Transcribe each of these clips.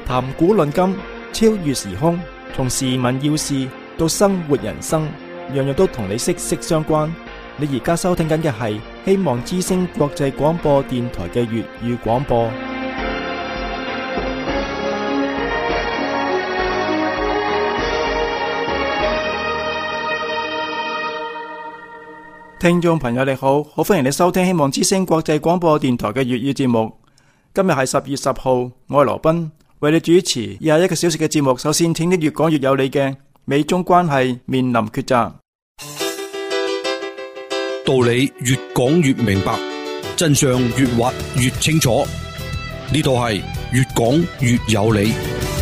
談古論今，超越時空，從時聞要事到生活人生，樣樣都同你息息相關。你而家收聽緊嘅係希望之聲國際廣播電台嘅粵語廣播。聽眾朋友你好，好歡迎你收聽希望之聲國際廣播電台嘅粵語節目。今日係10月10號，我係羅賓，為你主持21個小時嘅節目。首先，請你越講越有理嘅美中關係面臨抉擇， 道理越講越明白，真相越挖越清楚。呢度係越講越有理。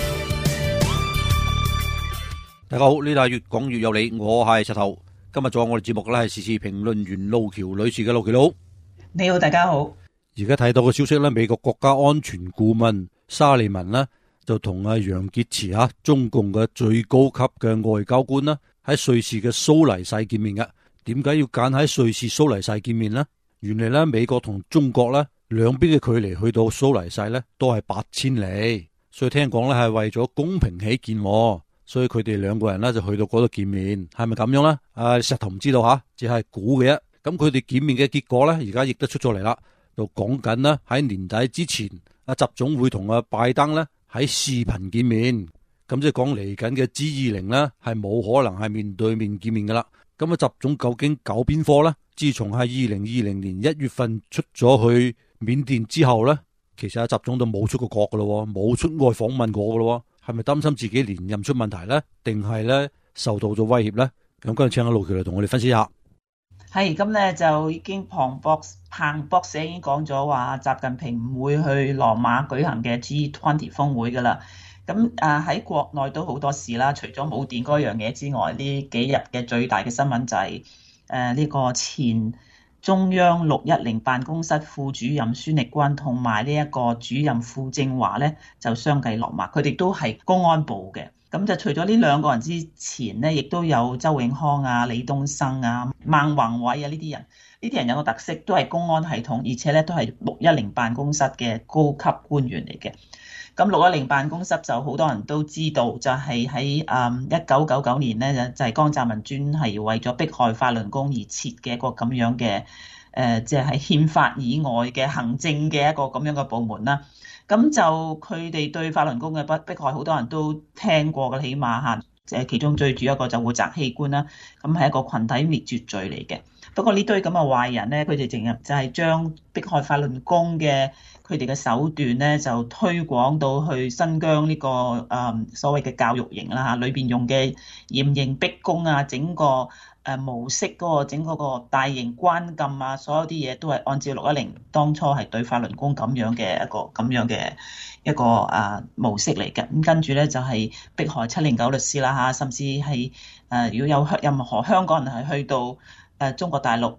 大家好，呢度係越講越有理，我係石頭。今日做我哋節目嘅咧係時事評論員路橋女士嘅。路橋佬， 你好，大家好。 而家睇到嘅消息咧，美國國家安全顧問沙利文呢就同阿楊潔篪中共嘅最高級嘅外交官啦喺瑞士嘅蘇黎世見面嘅。點解要揀喺瑞士蘇黎世見面呢？原嚟咧美國同中國咧兩邊嘅距離去到蘇黎世咧都係8000里，所以聽講咧係為咗公平起見。所以佢哋兩個人咧就去到嗰度見面，係咪咁樣咧？石頭唔知道吓，只係估嘅啫。咁佢哋見面嘅結果咧，而家亦都出咗嚟啦，就講緊呢喺年底之前，阿習總會同阿拜登咧喺視頻見面。咁即係講嚟緊嘅 G20咧係冇可能係面對面見面噶啦。咁啊習總究竟搞邊科咧？自從喺2020年1月份出咗去緬甸之後咧，其實阿習總就冇出過國噶咯，冇出外訪問過噶咯。係咪擔心自己連任出問題呢？定係咧受到咗威脅呢？咁今日請阿路橋嚟同我哋分析一下。 係咁咧，就已經彭博社已經講咗話，習近平唔會去羅馬舉行嘅 G20 峰會噶啦。咁喺國內都好多事啦，除咗冇電嗰樣嘢之外，呢幾日嘅最大嘅新聞就係呢個前中央610辦公室副主任孫力軍同埋呢一個主任傅政華咧就相繼落馬，佢哋都係公安部嘅。咁就除咗呢兩個人之前咧，亦都有周永康啊、李東生啊、孟宏偉啊呢啲人。呢啲人有個特色，都係公安系統，而且咧都係610辦公室嘅高級官員嚟嘅。咁610辦公室就好多人都知道，就係喺1999年咧就係江澤民專係為咗迫害法輪功而設嘅一個咁樣嘅即係喺憲法以外嘅行政嘅一個咁樣嘅部門啦。咁就佢哋對法輪功嘅迫害，好多人都聽過嘅，起碼其中最主要一個就活摘器官啦。咁係一個群體滅絕罪嚟嘅。不過呢堆咁嘅壞人咧，佢哋淨係就係將迫害法輪功嘅佢哋嘅手段咧，就推廣到去新疆呢個所謂嘅教育營啦嚇，裏邊用嘅嚴刑逼供啊，整個模式嗰個整嗰個大型關禁啊，所有啲嘢都係按照610當初係對法輪功咁樣嘅一個模式嚟嘅。咁跟住咧就係迫害709律師啦嚇，甚至係如果有任何香港人係去到中國大陸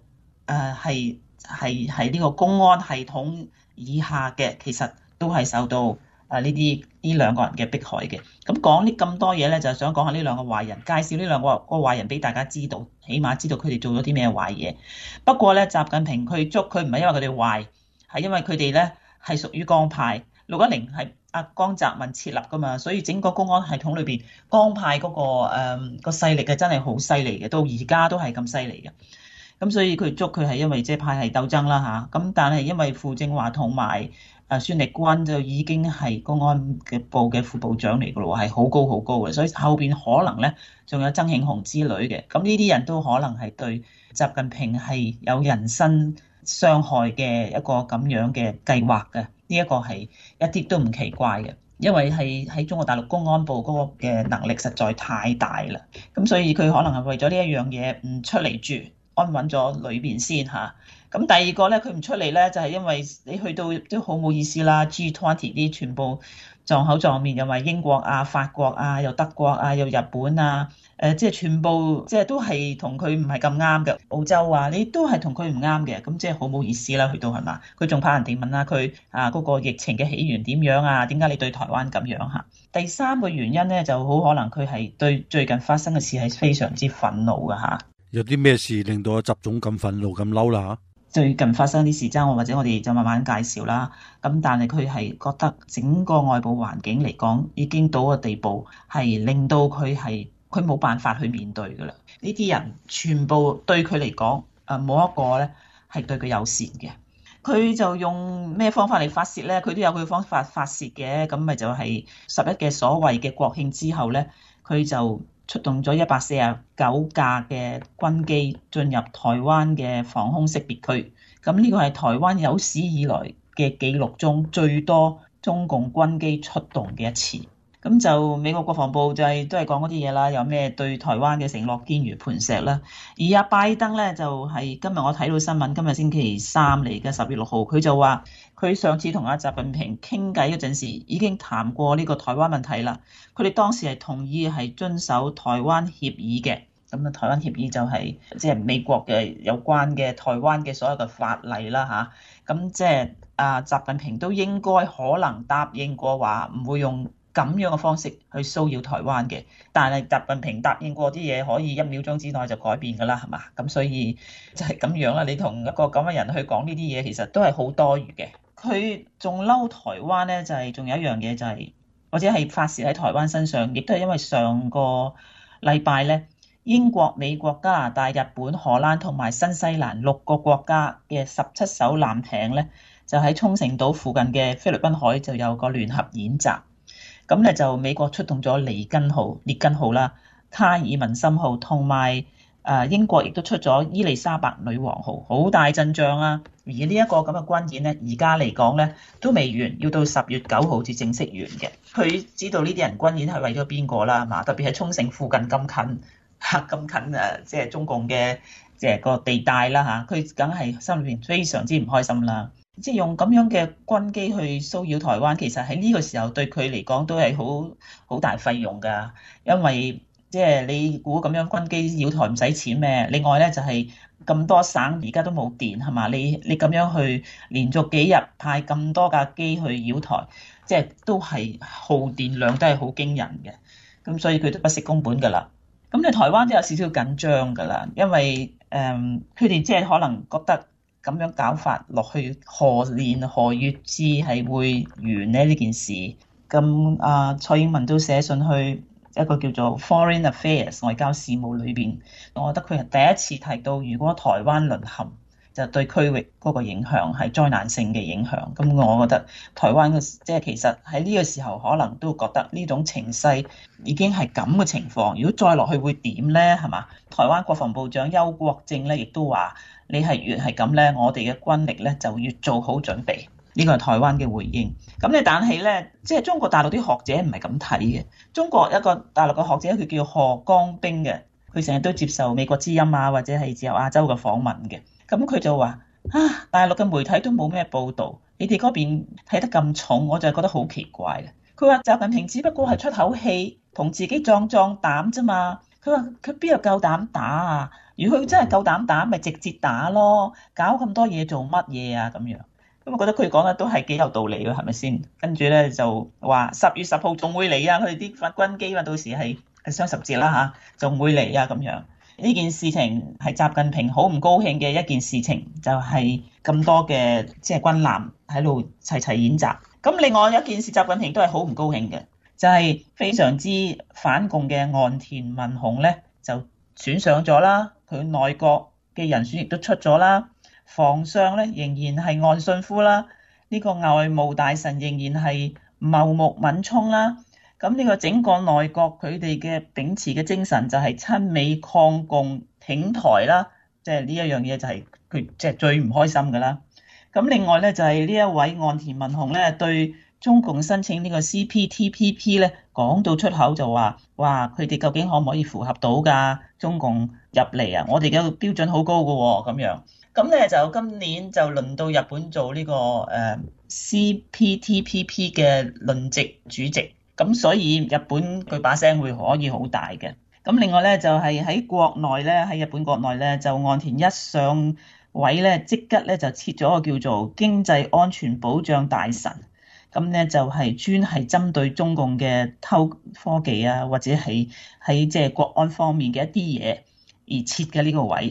係呢個公安系統以下嘅，其實都係受到呢兩個人嘅迫害嘅。咁講呢咁多嘢咧，就想講下呢兩個壞人，介紹呢兩個壞人俾大家知道，起碼知道佢哋做咗啲咩壞嘢。不過咧，習近平佢捉佢唔係因為佢哋壞，係因為佢哋咧係屬於江派。610係江澤民設立噶嘛，所以整個公安系統裏邊江派嗰個勢力嘅真係好犀利嘅，到而家都係咁犀利嘅。咁所以佢捉佢係因為即係派系鬥爭啦嚇。咁但係因為傅政華同埋孫力軍就已經係公安嘅部嘅副部長嚟噶咯，係好高好高嘅，所以後邊可能咧仲有曾慶紅之類嘅。咁呢啲人都可能係對習近平係有人身傷害嘅一個咁樣嘅計劃嘅。呢一個係一啲都唔奇怪嘅，因為係喺中國大陸公安部嗰個嘅能力實在太大啦。咁所以佢可能係為咗呢一樣嘢唔出嚟住，安穩咗裏邊先嚇。咁第二個咧，佢唔出嚟咧，就係因為你去到都好冇意思啦。G20 啲全部撞口撞面，又話英國啊、法國啊、又德國啊、又日本啊，即係全部即係都係同佢唔係咁啱嘅。澳洲啊，你都係同佢唔啱嘅，咁即係好冇意思啦。去到係嘛？佢仲怕人哋問啦，佢嗰個疫情嘅起源點樣啊？點解你對台灣咁樣嚇？第三個原因咧，就好可能佢係對最近發生嘅事係非常之憤怒㗎嚇。 有啲咩事令到阿習總咁憤怒咁嬲啦？ 最近發生啲事爭，或者我哋就慢慢介紹啦。咁但係佢係覺得整個外部環境嚟講，已經到個地步係令到佢冇辦法去面對㗎啦。呢啲人全部對佢嚟講，冇一個咧係對佢友善嘅。佢就用咩方法嚟發泄咧？佢都有佢方法發泄嘅。咁咪就係十一嘅所謂嘅國慶之後咧，佢就出動咗149架嘅軍機進入台灣嘅防空識別區。咁呢個係台灣有史以來嘅記錄中最多中共軍機出動嘅一次。咁就美國國防部都係講嗰啲嘢啦，有咩對台灣嘅承諾堅如磐石啦。而拜登咧就係今日我睇到新聞，今日星期三嚟嘅10月6號，佢就話佢上次同阿習近平傾偈嗰陣時已經談過呢個台灣問題啦。佢哋當時係同意係遵守台灣協議嘅。咁啊，台灣協議就係即係美國嘅有關嘅台灣嘅所有嘅法例啦嚇。咁即係習近平都應該可能答應過話唔會用咁樣嘅方式去騷擾台灣嘅，但係習近平答應過啲嘢可以1秒鐘之內就改變㗎啦，係嘛？咁所以就係咁樣啦。你同一個咁嘅人去講呢啲嘢，其實都係好多餘嘅。佢仲嬲台灣咧，就係仲有一樣嘢就係或者係發泄喺台灣身上，亦都係因為上個禮拜咧，英國、美國、加拿大、日本、荷蘭同埋新西蘭6個國家嘅17艘艦艇咧，就喺沖繩島附近嘅菲律賓海就有個聯合演習。咁咧就美國出動咗列根號啦、卡爾文森號，同埋英國亦都出咗伊麗莎白女王號，好大陣仗啊！而呢一個咁嘅軍演咧，而家嚟講咧都未完，要到10月9號至正式完嘅。佢知道呢啲人軍演係為咗邊個啦，係嘛？特別係沖繩附近咁近即係中共嘅即係個地帶啦嚇，佢梗係心裏邊非常之唔開心啦。即係用咁樣嘅軍機去騷擾台灣，其實喺呢個時候對佢嚟講都係好大費用㗎，因為即係你估咁樣軍機擾台唔使錢咩？另外咧就係咁多省而家都冇電係嘛？你咁樣去連續幾日派咁多架機去擾台，即係都係耗電量都係好驚人嘅，咁所以佢都不惜工本㗎啦。咁你台灣都有少少緊張㗎啦，因為佢哋即係可能覺得咁樣搞法落去，何年何月至係會完呢件事？咁蔡英文都寫信去一個叫做 Foreign Affairs 外交事務裏邊，我覺得佢係第一次提到，如果台灣淪陷，就對區域嗰個影響係災難性嘅影響。咁我覺得台灣嘅即係其實喺呢個時候可能都覺得呢種情勢已經係咁嘅情況，如果再落去會點呢？係嘛？台灣國防部長邱國正咧亦都話：你係越係咁咧，我哋嘅軍力咧就越做好準備。呢個係台灣嘅回應。咁咧，但係咧，即係中國大陸啲學者唔係咁睇嘅。中國一個大陸嘅學者，佢叫何江兵嘅，佢成日都接受美國之音啊，或者係自由亞洲嘅訪問嘅。咁佢就話：大陸嘅媒體都冇咩報導，你哋嗰邊睇得咁重，我就覺得好奇怪嘅。佢話習近平只不過係出口氣，同自己壯膽啫嘛。佢話佢邊有夠膽打啊？如果佢真係夠膽打，咪直接打咯，搞咁多嘢做乜嘢啊？咁樣。咁我覺得佢講得都係幾有道理嘅，係咪先？跟住咧就話10月10號仲會嚟啊！佢哋啲軍機啊，到時係雙十節啦嚇，仲會嚟啊咁樣。呢件事情係習近平好唔高興嘅一件事情，就係咁多嘅即係軍艦喺度齊演習。咁另外一件事，習近平都係好唔高興嘅，就係非常之反共嘅岸田文雄咧就選上咗啦，佢內閣嘅人選亦都出咗啦。防相咧仍然係岸信夫啦，呢個外務大臣仍然係茂木敏充啦。咁呢個整個內閣佢哋嘅秉持嘅精神就係親美抗共挺台啦，即係呢一樣嘢就係佢即係最唔開心噶啦。咁另外咧就係呢一位岸田文雄咧對中共申請呢個 CPTPP 咧講到出口就話佢哋究竟可唔可以符合到㗎？中共入嚟啊，我哋嘅標準好高㗎喎，咁樣。咁咧就今年就輪到日本做呢個CPTPP 嘅輪值主席，咁所以日本佢把聲會可以好大嘅。咁另外咧就係喺國內咧，喺日本國內咧就岸田一上位咧，即刻咧就設咗個叫做經濟安全保障大臣，咁咧就係專係針對中共嘅偷科技啊，或者係喺即係國安方面嘅一啲嘢而設嘅呢個位。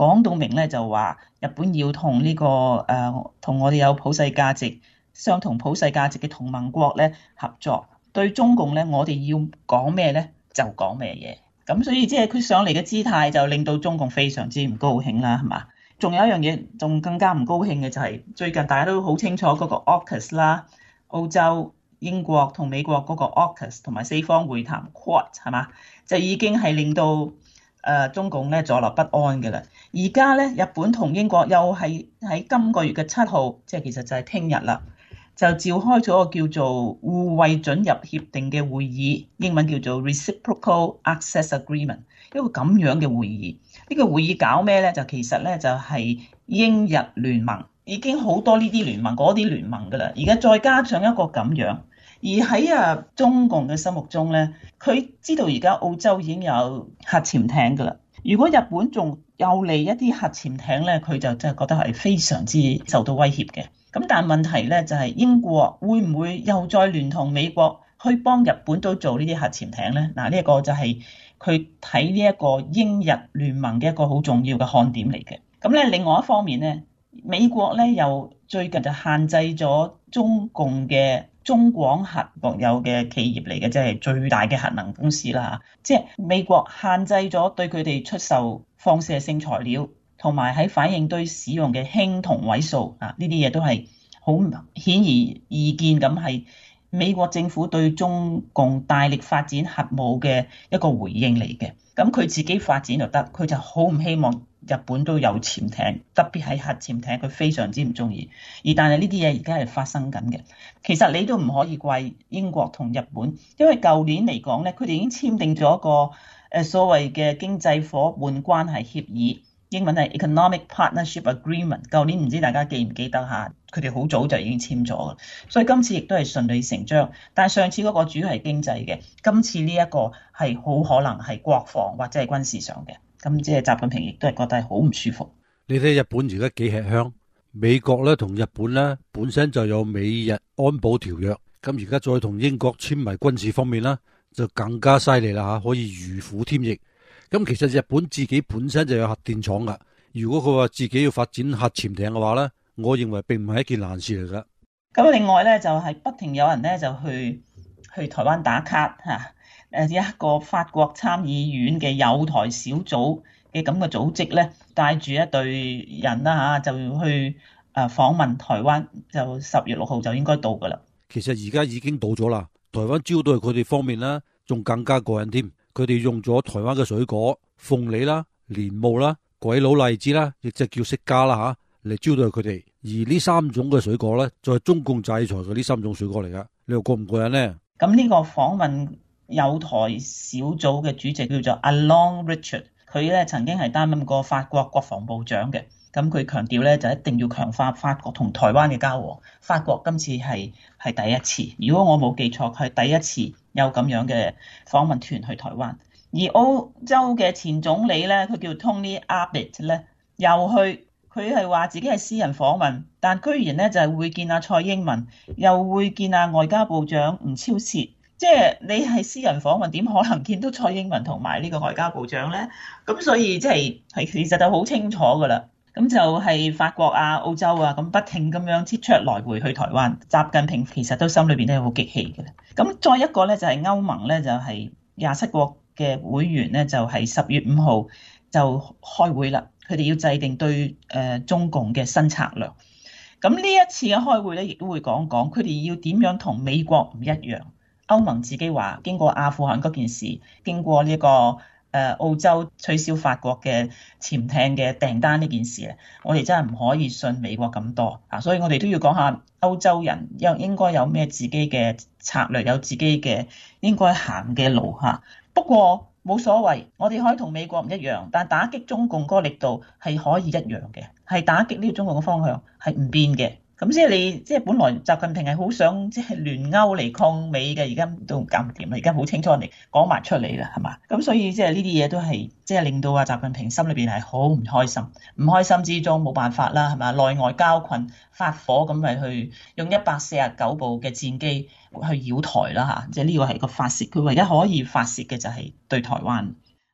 講到明咧就話日本要同呢個同我哋有普世價值、相同普世價值嘅同盟國咧合作。對中共咧，我哋要講咩咧就講咩嘢。咁所以即係佢上嚟嘅姿態就令到中共非常之唔高興啦，係嘛？仲有一樣嘢仲更加唔高興嘅就係最近大家都好清楚嗰個 AUKUS 啦，澳洲、英國同美國嗰個 AUKUS 同埋四方會談 Quad 係嘛，就已經係令到中共咧坐立不安嘅啦。而家咧日本同英國又係喺今個月嘅7號，即係其實就係聽日啦，就召開咗個叫做互惠准入協定嘅會議，英文叫做 Reciprocal Access Agreement， 一個咁樣嘅會議。呢個會議搞咩咧？就其實咧就係英日聯盟，已經好多呢啲聯盟嗰啲聯盟噶啦，而家再加上一個咁樣。而喺中共嘅心目中咧，佢知道而家澳洲已經有核潛艇噶啦，如果日本仲有嚟一啲核潛艇咧，佢就真係覺得係非常之受到威脅嘅。咁但係問題咧就係英國會唔會又再聯同美國去幫日本都做呢啲核潛艇咧？嗱，呢一個就係佢睇呢一個英日聯盟嘅一個好重要嘅看點嚟嘅。咁咧另外一方面咧，美國咧又最近就限制咗中共嘅中廣核國有嘅企業嚟嘅，即係最大嘅核能公司啦。即係美國限制咗對佢哋出售放射性材料，同埋喺反應堆使用嘅氫同位素啊，呢啲嘢都係好顯而易見咁係美國政府對中共大力發展核武嘅一個回應嚟嘅。咁佢自己發展就得，佢就好唔希望日本都有潛艇，特別係核潛艇，佢非常之唔中意。但係呢啲嘢而家係發生緊嘅。其實你都唔可以怪英國同日本，因為舊年嚟講咧，佢哋已經簽訂咗一個所謂嘅經濟夥伴關係協議。英文係 Economic Partnership Agreement， 舊年唔知大家記唔記得嚇？佢哋好早就已經簽咗啦，所以今次亦都係順理成章。但係上次嗰個主要係經濟嘅，今次呢一個係好可能係國防或者係軍事上嘅。咁即係習近平亦都係覺得係好唔舒服。 你睇日本而家幾吃香，美國咧同日本咧本身就有美日安保條約，咁而家再同英國簽埋軍事方面啦，就更加犀利啦嚇，可以如虎添翼。咁其實日本自己本身就有核電廠噶，如果佢話自己要發展核潛艇嘅話咧，我認為並唔係一件難事嚟噶。 咁另外咧就係不停有人咧就去台灣打卡嚇，一個法國參議院嘅友台小組嘅咁嘅組織咧，帶住一隊人啦嚇，就去訪問台灣，就10月6號就應該到噶啦。 其實而家已經到咗啦，台灣招待佢哋方面啦，仲更加過癮添。佢哋用咗台灣嘅水果鳳梨啦、蓮霧啦、鬼佬荔枝啦，亦即係叫釋迦啦嚇，嚟招待佢哋。而呢3種嘅水果咧，就係中共制裁嘅呢3種水果嚟噶。你話過唔過癮呢？ 咁呢個訪問友台小組嘅主席叫做 Alain Richard， 佢咧曾經係擔任過法國國防部長嘅。咁佢強調咧就一定要強化法國同台灣嘅交往。法國今次係第一次，如果我冇記錯，佢係第一次有咁樣嘅訪問團去台灣。而澳洲嘅前總理咧，佢叫 Tony Abbott 咧，又去，佢係話自己係私人訪問，但居然咧就係會見蔡英文，又會見外交部長吳釗燮。即係你係私人訪問，點可能見到蔡英文同埋呢個外交部長咧？咁所以即係其實就好清楚噶啦。咁就係法國澳洲咁不停咁樣切出來回去台灣，習近平其實都心裏邊都好激氣嘅。咁再一個咧就係歐盟咧，就係27國嘅會員咧，就係10月5號就開會啦。佢哋要制定對中共嘅新策略。咁呢一次嘅開會咧，亦都會講佢哋要點樣同美國唔一樣。歐盟自己話經過阿富汗嗰件事，經過呢個澳洲取消法國嘅潛艇嘅訂單呢件事咧，我哋真係唔可以信美國咁多啊！所以我哋都要講下歐洲人應該有咩自己嘅策略，有自己嘅應該行嘅路嚇。不過冇所謂，我哋可以同美國唔一樣，但打擊中共嗰個力度係可以一樣嘅，係打擊呢個中共嘅方向係唔變嘅。咁即係本來習近平係好想即係聯歐嚟抗美嘅，而家都搞唔掂啦，而家好清楚人哋講埋出嚟啦，係嘛？咁所以即係呢啲嘢都係即係令到習近平心裏邊係好唔開心，唔開心之中冇辦法啦，係嘛？內外交困發火咁咪去用149部嘅戰機去繞台啦嚇，即係呢個係個發泄，佢唯一可以發泄嘅就係對台灣。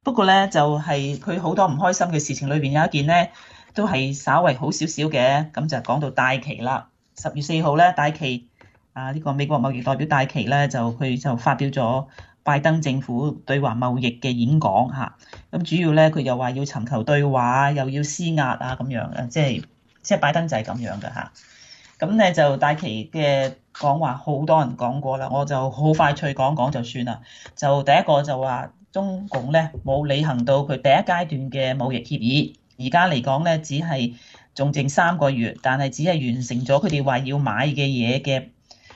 不過咧就係佢好多唔開心嘅事情裏邊有一件咧都係稍為好少少嘅，咁就講到戴琪啦。10月4號咧，戴琪呢個美國貿易代表戴琪咧佢就發表咗拜登政府對華貿易嘅演講嚇。咁主要咧佢又話要尋求對話，又要施壓啊咁樣嘅，即係拜登就係咁樣嘅嚇。咁咧就戴琪嘅講話好多人講過啦，我就好快脆講講就算啦。就第一個就話中共咧冇履行到佢第一階段嘅貿易協議，而家嚟講咧只係仲剩3個月，但係只係完成咗佢哋話要買嘅嘢嘅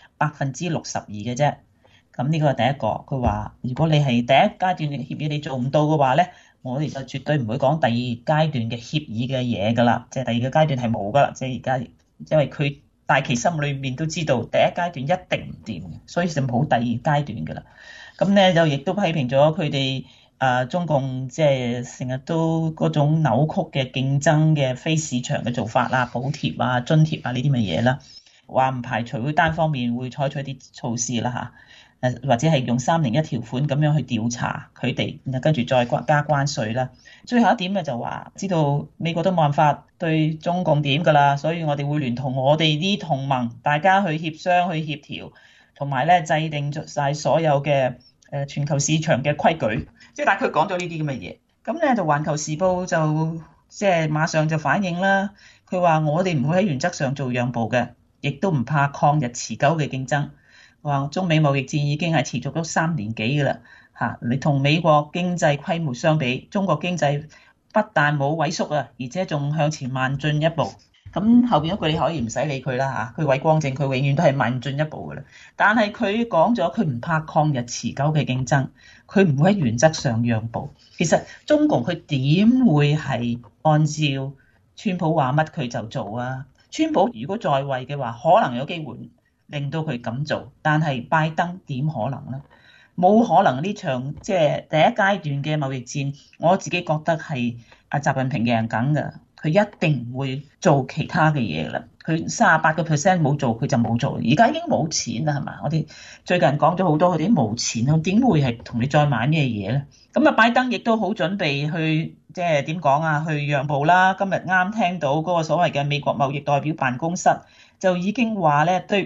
62%嘅啫。咁呢個係第一個，佢話如果你係第一階段嘅協議你做唔到嘅話咧，我哋就絕對唔會講第二階段嘅協議嘅嘢噶啦，即係第二個階段係冇噶啦，即係而家因為佢戴琪心裏面都知道第一階段一定唔掂嘅，所以就冇第二階段噶啦。咁咧就亦都批評咗佢哋中共即係成日都嗰種扭曲嘅競爭嘅非市場嘅做法啦，補貼啊、津貼啊呢啲咁嘅嘢啦，話唔排除會單方面會採取啲措施啦嚇，或者係用301條款咁樣去調查佢哋，然後跟住再加關稅啦。最後一點咧就話知道美國都冇辦法對中共點㗎啦，所以我哋會聯同我哋啲同盟，大家去協商、去協調，同埋咧制定晒所有嘅全球市場嘅規矩。即係大概講咗呢啲咁嘅嘢，咁咧就《環球時報》就即係馬上就反映啦，佢話我哋唔會喺原則上做讓步嘅，亦都唔怕抗日持久嘅競爭。話中美貿易戰已經係持續咗3年幾㗎啦嚇，你同美國經濟規模相比，中國經濟不但冇萎縮啊，而且仲向前邁進一步。咁後邊嗰句你可以唔使理佢啦嚇，佢偉光正，佢永遠都係邁進一步㗎啦。但係佢講咗，佢唔怕抗日持久嘅競爭，佢唔會喺原則上讓步。其實中共佢點會係按照川普話乜佢就做啊？川普如果在位嘅話，可能有機會令到佢咁做，但係拜登點可能呢？冇可能。呢場即係第一階段嘅貿易戰，我自己覺得係習近平贏緊㗎，佢一定唔會做其他嘅嘢啦。佢38% 冇做，佢就冇做。而家已經冇錢啦，係嘛？我哋最近講咗好多，佢哋冇錢咯，點會係同你再買咩嘢咧？咁啊，拜登亦都好準備去即係點講啊？去讓步啦。今日啱聽到嗰個所謂嘅美國貿易代表辦公室就已經話咧，對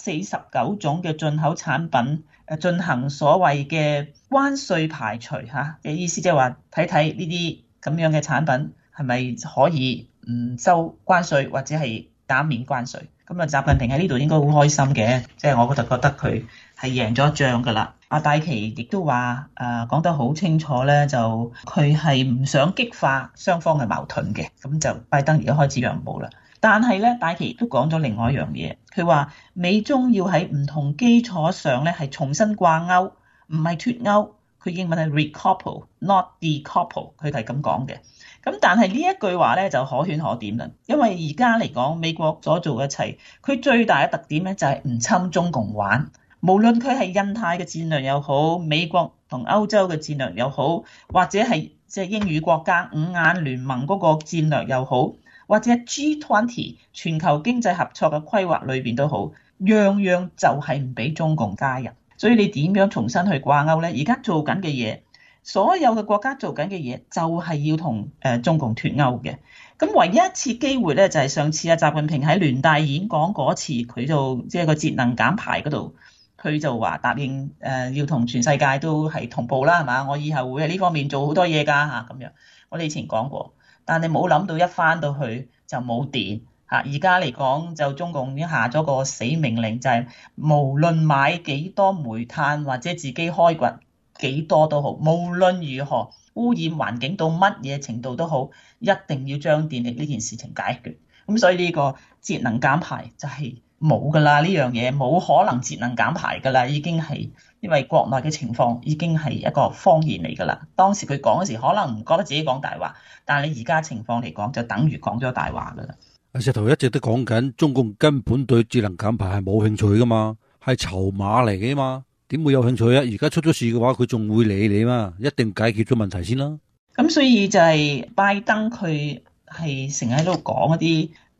549種嘅進口產品進行所謂嘅關稅排除嚇嘅意思，即係話睇睇呢啲咁樣嘅產品係咪可以唔收關稅或者係減免關稅。咁啊，習近平喺呢度應該好開心嘅，即係我就覺得佢係贏咗一仗㗎啦。阿戴琪亦都話講得好清楚咧，就佢係唔想激化雙方嘅矛盾嘅，咁就拜登而家開始讓步啦。但係咧，戴琪都講咗另外一樣嘢，佢話美中要喺唔同基礎上咧係重新掛鈎，唔係脫鈎。佢英文係 recouple，not decouple，佢係咁講嘅。咁但係呢一句話咧就可圈可點啦，因為而家嚟講美國所做嘅一切，佢最大嘅特點咧就係唔侵中共玩。無論佢係印太嘅戰略又好，美國同歐洲嘅戰略又好，或者係即係英語國家五眼聯盟嗰個戰略又好，或者 G20 全球經濟合作嘅規劃裏邊都好，樣樣就係唔俾中共加入。所以你點樣重新去掛鈎呢？而家做緊嘅嘢，所有嘅國家做緊嘅嘢，就係要同中共脫鈎嘅。咁唯一一次機會咧，就係上次習近平喺聯大演講嗰次，佢就即係個節能減排嗰度，佢就話答應要同全世界都係同步啦，係嘛？我以後會喺呢方面做好多嘢㗎嚇咁樣。我哋以前講過，但係冇諗到一返到去就冇電嚇。而家嚟講就中共已經下咗個死命令，就係無論買幾多煤炭或者自己開掘幾多都好，無論如何污染環境到乜嘢程度都好，一定要將電力呢件事情解決。咁所以呢個節能減排就係冇㗎啦，呢樣嘢冇可能節能減排㗎啦，已經係因為國內嘅情況已經係一個謊言嚟㗎啦。當時佢講嗰時可能唔覺得自己講大話，但係你而家情況嚟講就等於講咗大話㗎啦。 石頭一直都講緊中共根本對節能減排係冇興趣㗎嘛，係籌碼嚟嘅嘛。點會有興趣啊？而家出咗事嘅話，佢仲會理你嘛？一定解決咗問題先啦。 咁所以就係拜登佢係成日喺度講一啲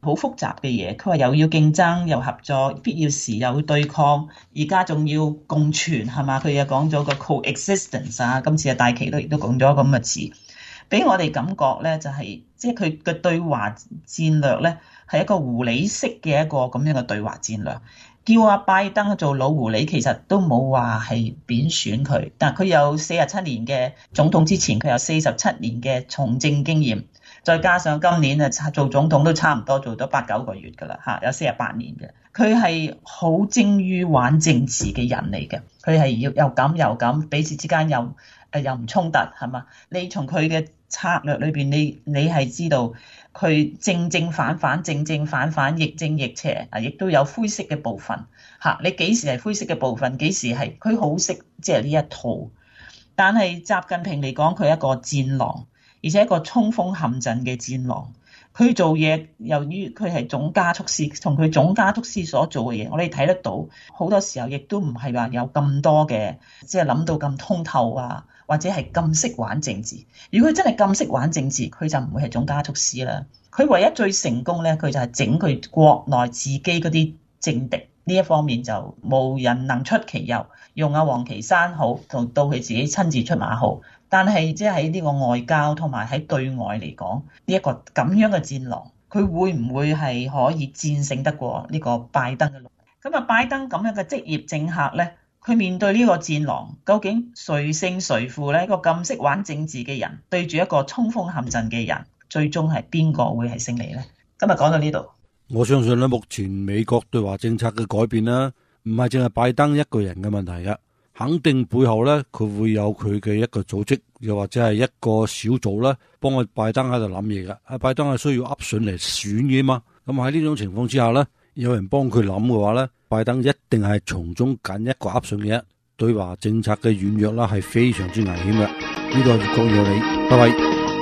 好複雜嘅嘢。佢話又要競爭，又合作，必要時又要對抗，而家仲要共存，係嘛？佢又講咗個 coexistence 啊，今次大旗亦都講咗咁嘅詞，俾我哋感覺咧就係即係佢嘅對華戰略咧係一個狐狸式嘅一個咁樣嘅對華戰略。叫阿拜登做老狐狸，其實都冇話係貶選佢，但佢有47年嘅總統，之前佢有47年嘅從政經驗，再加上今年啊做總統都差唔多做咗8、9個月㗎啦嚇，有48年嘅。佢係好精於玩政治嘅人嚟嘅，佢係要又咁又咁，彼此之間又唔衝突係嘛？你從佢嘅策略裏邊，你係知道佢正正反反，正正反反，亦正亦邪啊，亦都有灰色嘅部分嚇。你幾時係灰色嘅部分？幾時係佢好識即係呢一套？但係習近平嚟講，佢係一個戰狼，而且一個衝鋒陷陣嘅戰狼。佢做嘢，由於佢係總加速師，同佢總加速師所做嘅嘢，我哋睇得到好多時候亦都唔係話有咁多嘅，即係諗到咁通透啊，或者係咁識玩政治。如果佢真係咁識玩政治，佢就唔會係總加速師啦。佢唯一最成功咧，佢就係整佢國內自己嗰啲政敵，呢一方面就無人能出其右。用阿王岐山好，到佢自己親自出馬好。但係即係喺呢個外交同埋喺對外嚟講，呢一個咁樣嘅戰狼，佢會唔會係可以戰勝得過呢個拜登嘅？咁啊，拜登咁樣嘅職業政客咧，佢面對呢個戰狼，究竟誰勝誰負咧？一個咁識玩政治嘅人，對住一個衝鋒陷陣嘅人，最終係邊個會係勝利咧？今日講到呢度， 我相信咧，目前美國對華政策嘅改變啦，唔係淨係拜登一個人嘅問題嘅。肯定背後咧，佢會有佢嘅一個組織，又或者係一個小組咧，幫佢拜登喺度諗嘢嘅。阿拜登係需要噏筍嚟選嘅嘛。咁喺呢種情況之下咧，有人幫佢諗嘅話咧，拜登一定係從中揀一個噏筍嘅。對華政策嘅軟弱啦，係非常之危險嘅。呢個係講有你，拜拜。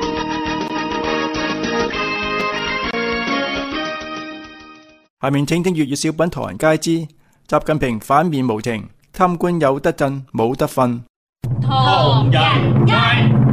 下面請聽粵語小品《唐人街之習近平反面無情》。貪官有得震，冇得瞓。 唐人街，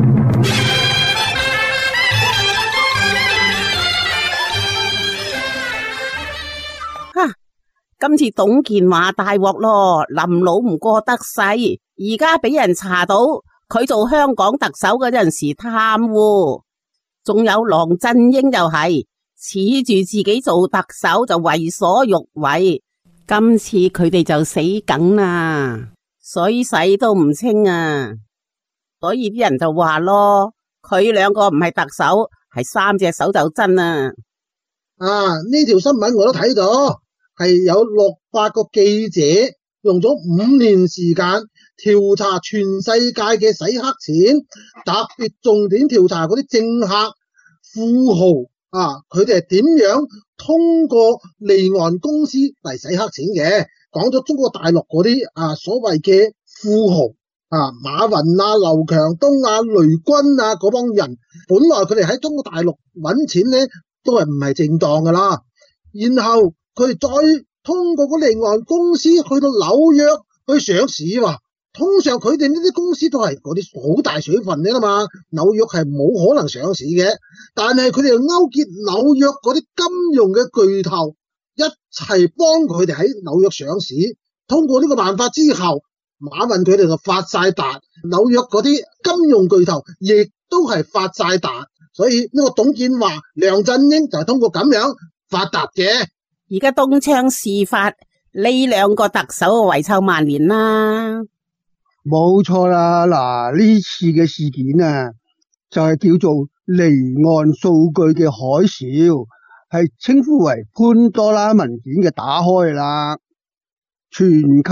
今次董建華大鑊咯，林老唔過得勢，而家俾人查到佢做香港特首嗰陣時貪污，仲有郎振英又係恃住自己做特首就為所欲為。今次佢哋就死梗啦，水洗都唔清啊！所以啲人就話咯，佢兩個唔係特首，係3隻手就真啊！ 呢條新聞我都睇到，係有600個記者用咗5年時間調查全世界嘅洗黑錢，特別重點調查嗰啲政客、富豪。佢哋係點樣通過離岸公司嚟洗黑錢嘅？講咗中國大陸嗰啲所謂嘅富豪馬雲劉強東雷軍嗰幫人，本來佢哋喺中國大陸揾錢咧都係唔係正當噶啦，然後佢哋再通過嗰離岸公司去到紐約去上市喎。通常佢哋呢啲公司都係嗰啲好大水分嘅啦嘛，紐約係冇可能上市嘅，但係佢哋又勾結紐約嗰啲金融嘅巨頭一齊幫佢哋喺紐約上市。通過呢個辦法之後，馬雲佢哋就發晒達，紐約嗰啲金融巨頭亦都係發晒達，所以呢個董建華、梁振英就係通過咁樣發達嘅。 而家東窗事發，呢兩個特首遺臭萬年啦。 冇錯啦，嗱，呢次嘅事件啊，就係叫做離岸數據嘅海嘯，係稱呼為潘多拉文件嘅打開啦。全球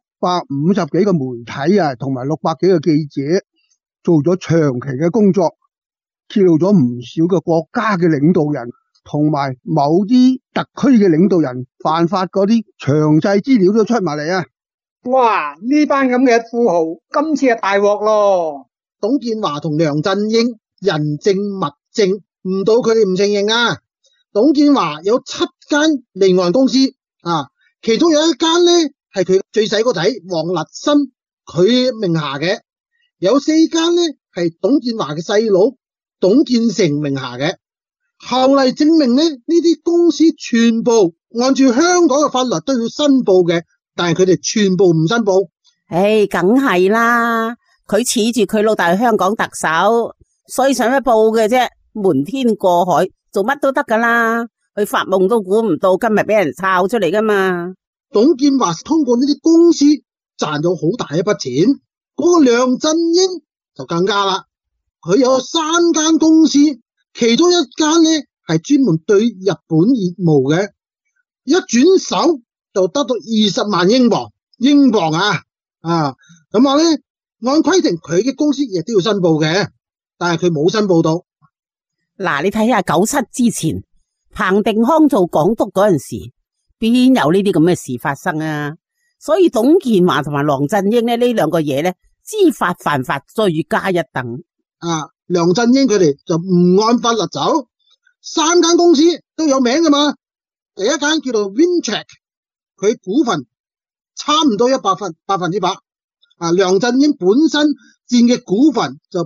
150幾個媒體啊，同埋600幾個記者做咗長期嘅工作，揭露咗唔少嘅國家嘅領導人同埋某啲特區嘅領導人犯法嗰啲詳細資料都出埋嚟啊！ 哇！呢班咁嘅富豪，今次係大鑊咯！ 董建華同梁振英人證物證，唔到佢哋唔承認啊！董建華有7間離岸公司其中有一間咧係佢最細個仔王立新佢名下嘅，有4間咧係董建華嘅細佬董建成名下嘅。 後嚟證明呢啲公司全部按照香港嘅法律都要申報嘅，但係佢哋全部唔申報。 唉，梗係啦，佢恃住佢老豆係香港特首，所以使乜報嘅啫？瞞天過海，做乜都得噶啦。佢發夢都估唔到今日俾人抄出嚟噶嘛。 董建華通過呢啲公司賺咗好大一筆錢，嗰個梁振英就更加啦，佢有3間公司，其中一間呢係專門對日本業務嘅，一轉手就得到20萬英鎊咁話呢，按規定佢嘅公司亦都要申報嘅，但係佢冇申報到。 嗱，你睇下97之前，彭定康做港督嗰陣時，邊有呢啲咁嘅事發生啊？所以董建華同埋郎振英呢兩個嘢呢，知法犯法，罪加一等。 梁振英佢哋就唔按法律走，3間公司都有名噶嘛。第一間叫做 Wintrack， 佢股份差唔多100%。梁振英本身佔嘅股份就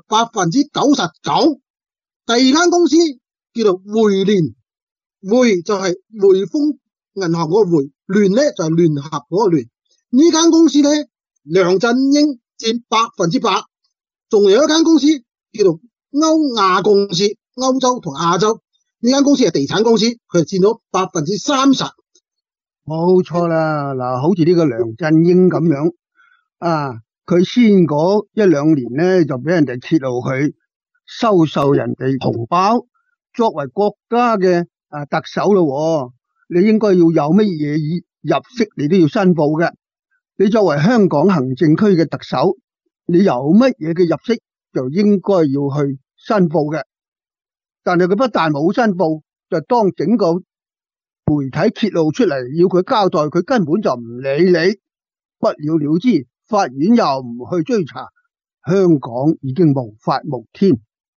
99%。第二間公司叫做匯聯，匯就係匯豐銀行嗰個匯，聯呢就係聯合嗰個聯。呢間公司呢，梁振英佔100%。仲有一間公司叫做歐亞公司，歐洲同亞洲，呢間公司係地產公司，佢係佔到30%。 冇錯啦，嗱，好似呢個梁振英咁樣佢先嗰1-2年呢，就俾人哋揭露佢收受人哋紅包，作為國家嘅特首咯，你應該要有乜嘢入息，你都要申報嘅。你作為香港行政區嘅特首，你有乜嘢嘅入息就應該要去申報嘅。但係佢不但冇申報，就當整個媒體揭露出嚟，要佢交代，佢根本就唔理你，不了了之。法院又唔去追查，香港已經無法無天。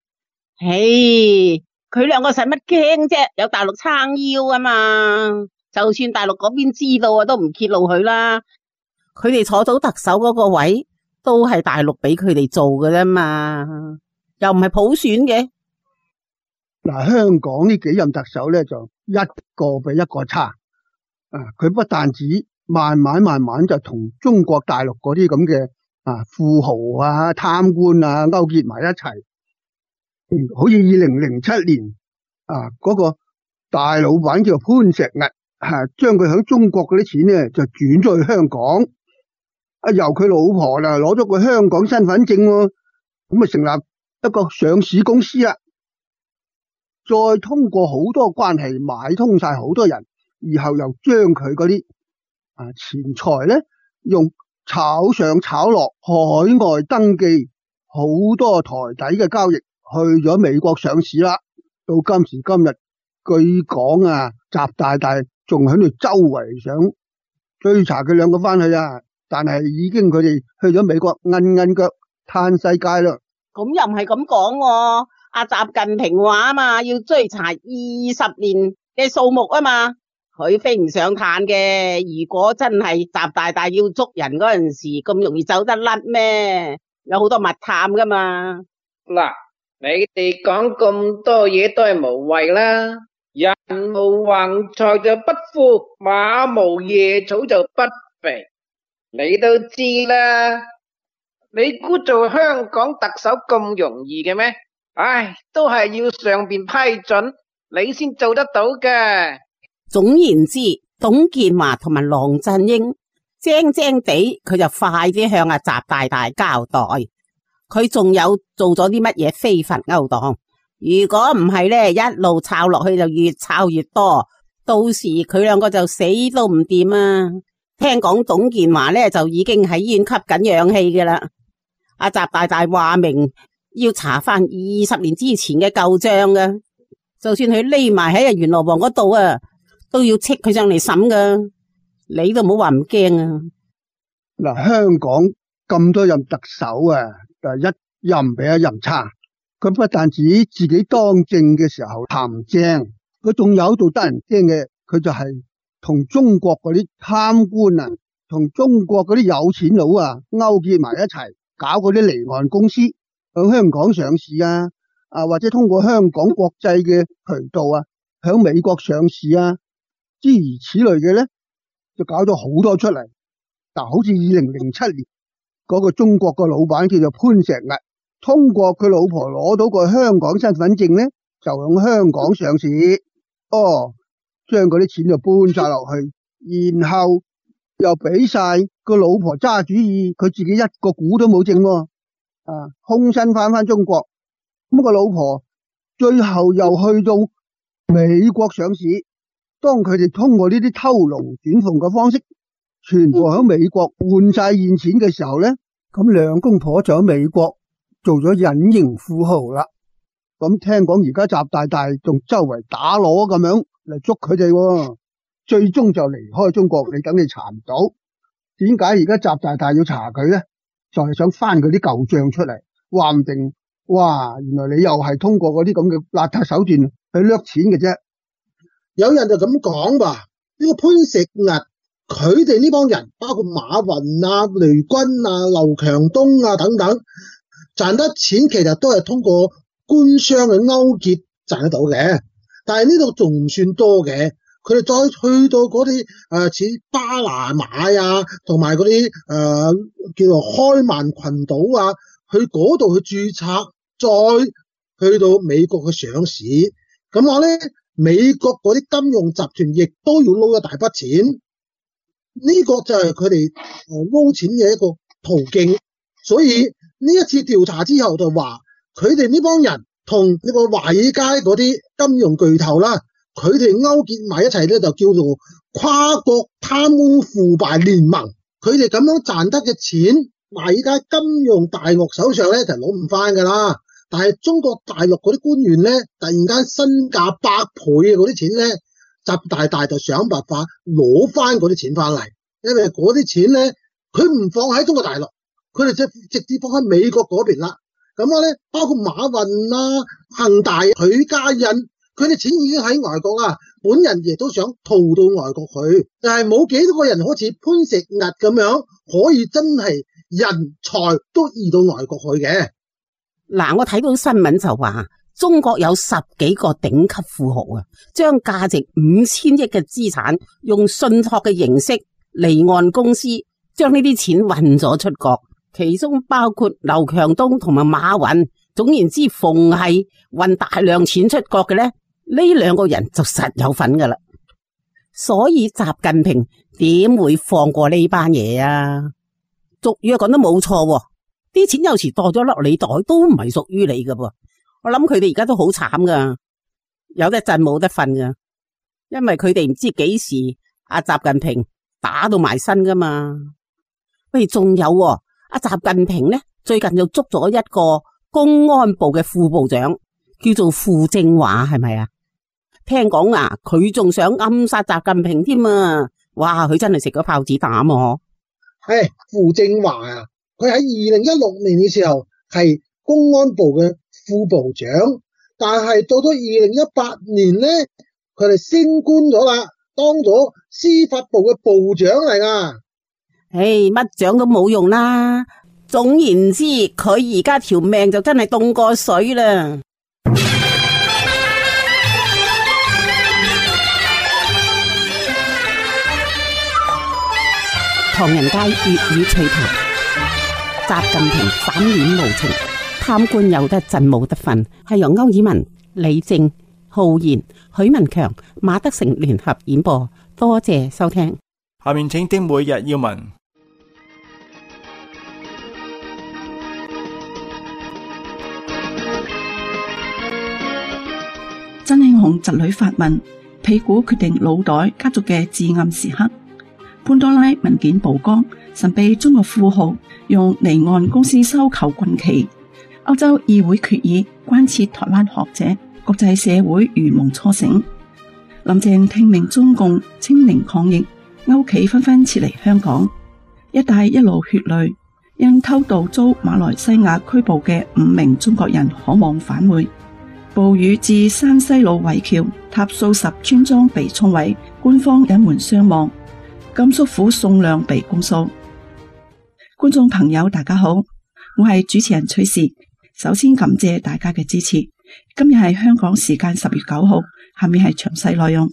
佢兩個使乜驚啫？有大陸撐腰啊嘛，就算大陸嗰邊知道都唔揭露佢啦。佢哋坐到特首嗰個位，都係大陸俾佢哋做嘅啫嘛，又唔係普選嘅。 嗱，香港呢幾任特首咧，就一個比一個差。佢不但止慢慢就同中國大陸嗰啲咁嘅富豪貪官勾結埋一齊。好似2007年嗰個大老闆叫潘石屹將佢喺中國嗰啲錢呢就轉咗去香港，由佢老婆啦攞咗個香港身份證喎，咁成立一個上市公司啦，再通過好多關係買通晒好多人，然後又將佢嗰啲錢財呢用炒上炒落海外登記好多台底嘅交易，去咗美國上市啦。到今時今日，據講習大大仲喺度周圍想追查佢兩個翻去但係已經佢哋去咗美國摁腳嘆世界啦。 咁又唔係咁講，阿習近平話嘛，要追查20年嘅數目啊嘛，佢飛唔上嘆嘅。如果真係習大大要捉人嗰陣時，咁容易走得甩咩？有好多密探噶嘛。 嗱，你哋講咁多嘢都係無謂啦。人無橫財就不富，馬無夜草就不肥。你都知啦，你估做香港特首咁容易嘅咩？唉，都係要上邊批准你先做得到嘅。 總言之，董建華同埋郎振英精地，佢就快啲向阿習大大交代，佢仲有做咗啲乜嘢非法勾當。如果唔係呢，一路抄落去就越抄越多，到時佢兩個就死都唔掂啊！聽講董建華呢就已經喺醫院吸緊氧氣㗎啦。阿習大大話明要查翻20年之前嘅舊賬㗎，就算佢匿埋喺元羅王嗰度都要斥佢上嚟審㗎。你都唔好話唔驚啊！ 嗱，香港咁多任特首就一任比一任差。佢不但止自己當政嘅時候談正，佢仲有做得人驚嘅，佢就係同中國嗰啲貪官同中國嗰啲有錢佬勾結埋一齊，搞嗰啲離岸公司向香港上市或者通過香港國際嘅渠道啊，響美國上市啊，諸如此類嘅咧，就搞咗好多出嚟。嗱，好似2007年嗰個中國個老闆叫做潘石屹，通過佢老婆攞到個香港身份證咧，就響香港上市。將嗰啲錢就搬晒落去，然後又俾晒個老婆揸主意，佢自己一個股都冇剩喎，空身翻中國。咁個老婆最後又去到美國上市。當佢哋通過呢啲偷龍轉鳳嘅方式，全部喺美國換晒現錢嘅時候咧，咁兩公婆就喺美國做咗隱形富豪啦。咁聽講而家習大大仲周圍打鑼咁樣嚟捉佢哋，最終就離開中國，你等你查唔到。點解而家習大大要查佢咧？就係想翻佢啲舊賬出嚟，話唔定原來你又係通過嗰啲咁嘅邋遢手段去掠錢嘅啫。 有人就咁講吧，呢個潘石屹佢哋呢幫人，包括馬雲啊、雷軍啊、劉強東啊等等，賺得錢其實都係通過官商嘅勾結賺得到嘅。但係呢度仲唔算多嘅，佢哋再去到嗰啲似巴拿馬啊，同埋嗰啲叫做開曼群島啊，去嗰度去註冊，再去到美國去上市。咁我咧，美國嗰啲金融集團亦都要撈一大筆錢，呢個就係佢哋撈錢嘅一個途徑。所以呢一次調查之後就話，佢哋呢幫人同呢個華爾街嗰啲金融巨頭啦，佢哋勾結埋一齊咧，就叫做跨國貪污腐敗聯盟。佢哋咁樣賺得嘅錢，華爾街金融大鱷手上咧就攞唔翻噶啦。但係中國大陸嗰啲官員咧，突然間身價100倍嘅嗰啲錢咧，習大大就想辦法攞翻嗰啲錢翻嚟，因為嗰啲錢咧，佢唔放喺中國大陸，佢哋就直接放喺美國嗰邊啦。咁我咧，包括馬雲啊、恒大、許家印，佢哋錢已經喺外國啦，本人亦都想逃到外國去，但係冇幾多個人好似潘石屹咁樣，可以真係人才都移到外國去嘅。 嗱，我睇到新聞就話，中國有10幾個頂級富豪啊，將價值5000億嘅資產用信託嘅形式離岸公司將呢啲錢運咗出國，其中包括劉強東同埋馬雲。總言之，逢係運大量錢出國嘅咧，呢兩個人就實有份噶啦。所以習近平點會放過呢班嘢啊？俗語講得冇錯喎，啲錢有時墮咗落你袋都唔係屬於你噶噃。我諗佢哋而家都好慘噶，有得震冇得瞓噶，因為佢哋唔知幾時阿習近平打到埋身噶嘛。喂，仲有阿習近平呢，最近又捉咗一個公安部嘅副部長，叫做傅政華，係咪啊？聽講啊，佢仲想暗殺習近平添啊！哇，佢真係食咗炮子彈啊！ 係傅政華啊，佢喺2016年嘅時候係公安部嘅副部長，但係到咗2018年呢，佢哋升官咗啦，當咗司法部嘅部長嚟噶。 乜獎都冇用啦。總言之，佢而家條命就真係凍過水啦。唐人街粵語趣談，習近平反臉無情，貪官有得震冇得瞓，係由歐爾文、李正、浩然、許文強、馬德成聯合演播，多謝收聽。 下面請聽每日要聞。 真英雄侄女發問，屁股決定腦袋家族嘅至暗時刻。潘多拉文件曝光，神秘中國富豪用離岸公司收購軍旗。歐洲議會決議關切台灣學者，國際社會如夢初醒。林鄭聽命中共清零抗疫，歐企紛紛撤離香港。一帶一路血淚，因偷渡遭馬來西亞拘捕嘅5名中國人可望返回。暴雨至山西路圍橋，塔數10村莊被沖毀，官方隱瞞傷亡。甘肅府宋亮被公訴。觀眾朋友大家好，我係主持人崔氏，首先感謝大家嘅支持， 今日係香港時間10月9號，下面係詳細內容。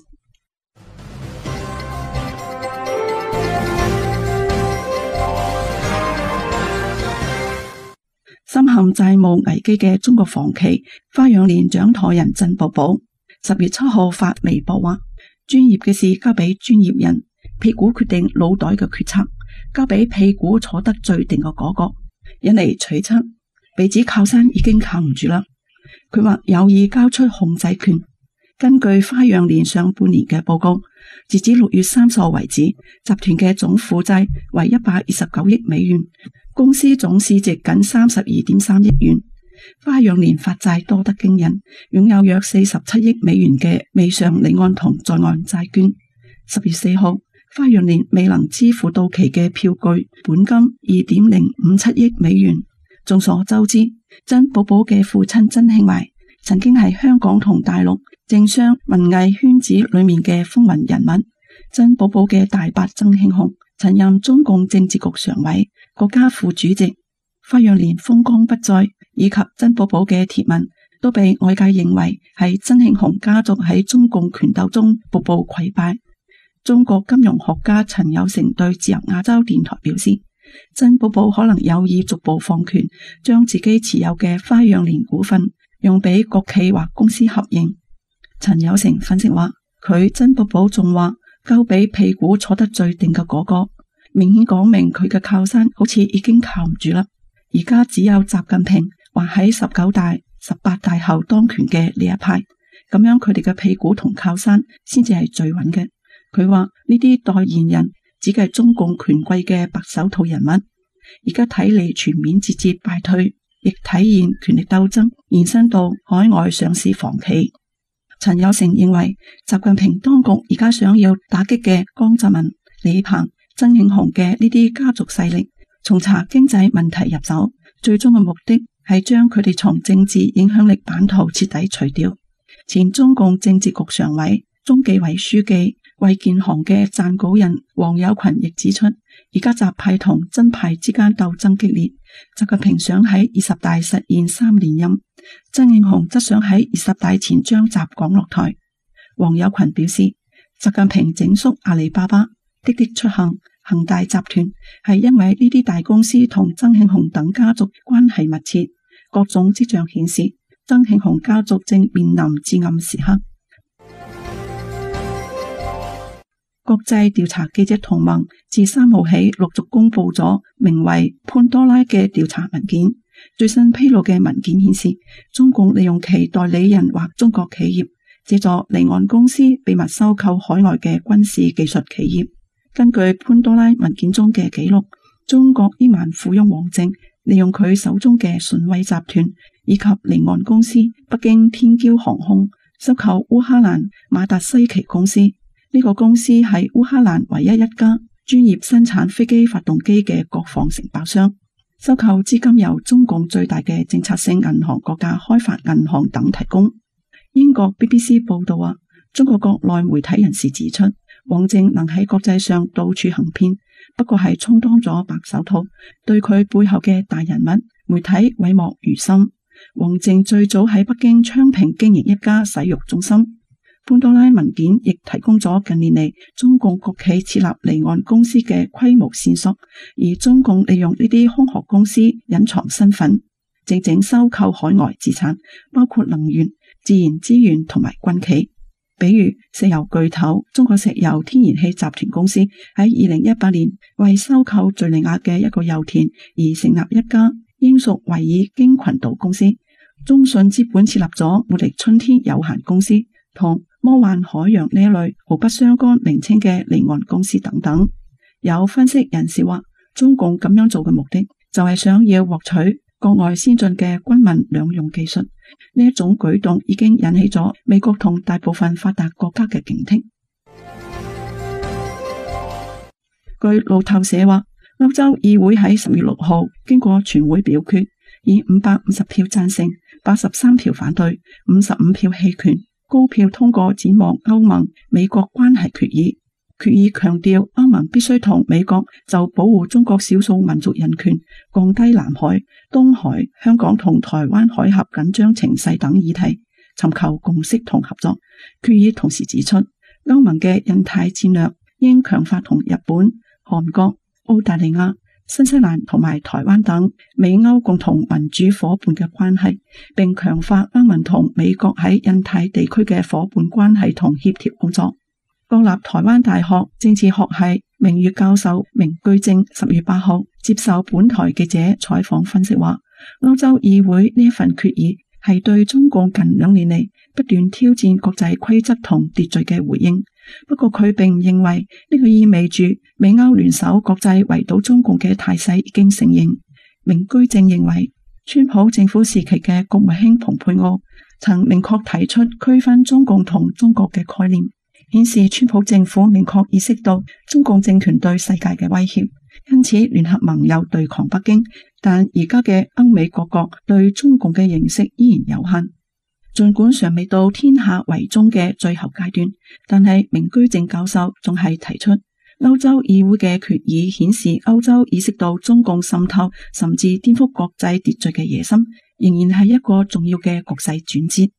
深陷債務危機嘅中國房企花樣年掌舵人曾寶寶10月7號發微博話：專業嘅事交俾專業人，屁股決定腦袋嘅決策，交俾屁股坐得最定嘅嗰個。引嚟揣測，被指靠山已經靠唔住啦。佢話有意交出控制權。根據花樣年上半年嘅報告，截至6月30號為止，集團嘅總負債為129億美元，公司總市值僅32.3億元。花樣年發債多得驚人，擁有約47億美元嘅未償離岸同在岸債券。10月4號，花樣年未能支付到期嘅票據本金2.057億美元。眾所周知，曾寶寶嘅父親曾慶懷曾經係香港同大陸政商文藝圈子裏面嘅風雲人物。曾寶寶嘅大伯曾慶紅曾任中共政治局常委、國家副主席。花樣年風光不再，以及曾寶寶嘅貼文都被外界認為係曾慶紅家族喺中共權鬥中步步潰敗。中國金融學家陳有成對自由亞洲電台表示，曾寶寶可能有意逐步放權，將自己持有嘅花樣年股份用俾國企或公司合營。陳有成分析話，佢曾寶寶仲話交俾屁股坐得最定嘅嗰個，明顯講明佢嘅靠山好似已經靠唔住啦。而家只有習近平或喺19大、18大後當權嘅呢一派，咁樣佢哋嘅屁股同靠山先至係最穩嘅。佢話呢啲代言人只係中共權貴嘅白手套人物，而家睇嚟全面節節敗退，亦體現權力鬥爭延伸到海外上市房企。陳有成認為，習近平當局而家想要打擊嘅江澤民、李鵬、曾慶紅嘅呢啲家族勢力，從查經濟問題入手，最終嘅目的係將佢哋從政治影響力版圖徹底除掉。前中共政治局常委、中紀委書記衛健行嘅撰稿人黃有群亦指出，而家習派同曾派之間鬥爭激烈，習近平想喺20大實現3連任，曾慶紅則想喺20大前將習趕落台。黃有群表示，習近平整肅阿里巴巴、滴滴出行、恒大集團係因為呢啲大公司同曾慶紅等家族關係密切，各種跡象顯示曾慶紅家族正面臨至暗時刻。國際調查記者同盟自3號起陸續公布咗名為潘多拉嘅調查文件。最新披露嘅文件顯示，中共利用其代理人或中國企業，借助離岸公司秘密收購海外嘅軍事技術企業。根據潘多拉文件中嘅記錄，中國億萬富翁王靖利用佢手中嘅順威集團以及離岸公司北京天驕航空，收購烏克蘭馬達西奇公司。呢個公司係烏克蘭唯一一家專業生產飛機發動機嘅國防承包商。收購資金由中共最大嘅政策性銀行國家開發銀行等提供。英國 BBC 報道話，中國國內媒體人士指出，王靖能喺國際上到處行騙，不過係充當咗白手套，對佢背後嘅大人物媒體諱莫如深。王靖最早喺北京昌平經營一家洗浴中心。潘多拉文件亦提供咗近年嚟中共國企設立離岸公司嘅規模線索，而中共利用呢啲空殼公司隱藏身份，靜靜收購海外資產，包括能源、自然資源同埋軍企。比如石油巨頭中國石油天然氣集團公司喺2018年為收購敘利亞嘅一個油田而成立一家英屬維爾京群島公司。中信資本設立咗活力春天有限公司同魔幻海洋呢一類毫不相干名稱嘅離岸公司等等。有分析人士話，中共咁樣做嘅目的就係想要獲取國外先進嘅軍民兩用技術。呢一種舉動已經引起咗美國同大部分發達國家嘅警惕。據路透社話，歐洲議會喺10月6號經過全會表決，以550票贊成、83票反對、55票棄權，高票通過展望歐盟美國關係決議。 決議強調歐盟必須同美國就保護中國少數民族人權、降低南海、東海、香港同台灣海峽緊張情勢等議題尋求共識同合作。決議同時指出，歐盟嘅印太戰略應強化同日本、韓國、澳大利亞、新西蘭同埋台灣等美歐共同民主夥伴嘅關係，並強化歐盟同美國喺印太地區嘅夥伴關係同協調工作。國立台灣大學政治學系名譽教授明居正10月8號接受本台記者採訪分析話，歐洲議會呢一份決議係對中共近2年嚟不斷挑戰國際規則同秩序嘅回應。不過佢並唔認為呢個意味住美歐聯手國際圍堵中共嘅態勢已經成形。明居正認為，川普政府時期嘅國務卿蓬佩奧曾明確提出區分中共同中國嘅概念，顯示川普政府明確意識到中共政權對世界嘅威脅，因此聯合盟友對抗北京。但而家嘅歐美各國對中共嘅認識依然有限。儘管尚未到天下為中嘅最後階段，但係明居正教授仲係提出，歐洲議會嘅決議顯示歐洲意識到中共滲透甚至顛覆國際秩序嘅野心，仍然係一個重要嘅局勢轉折。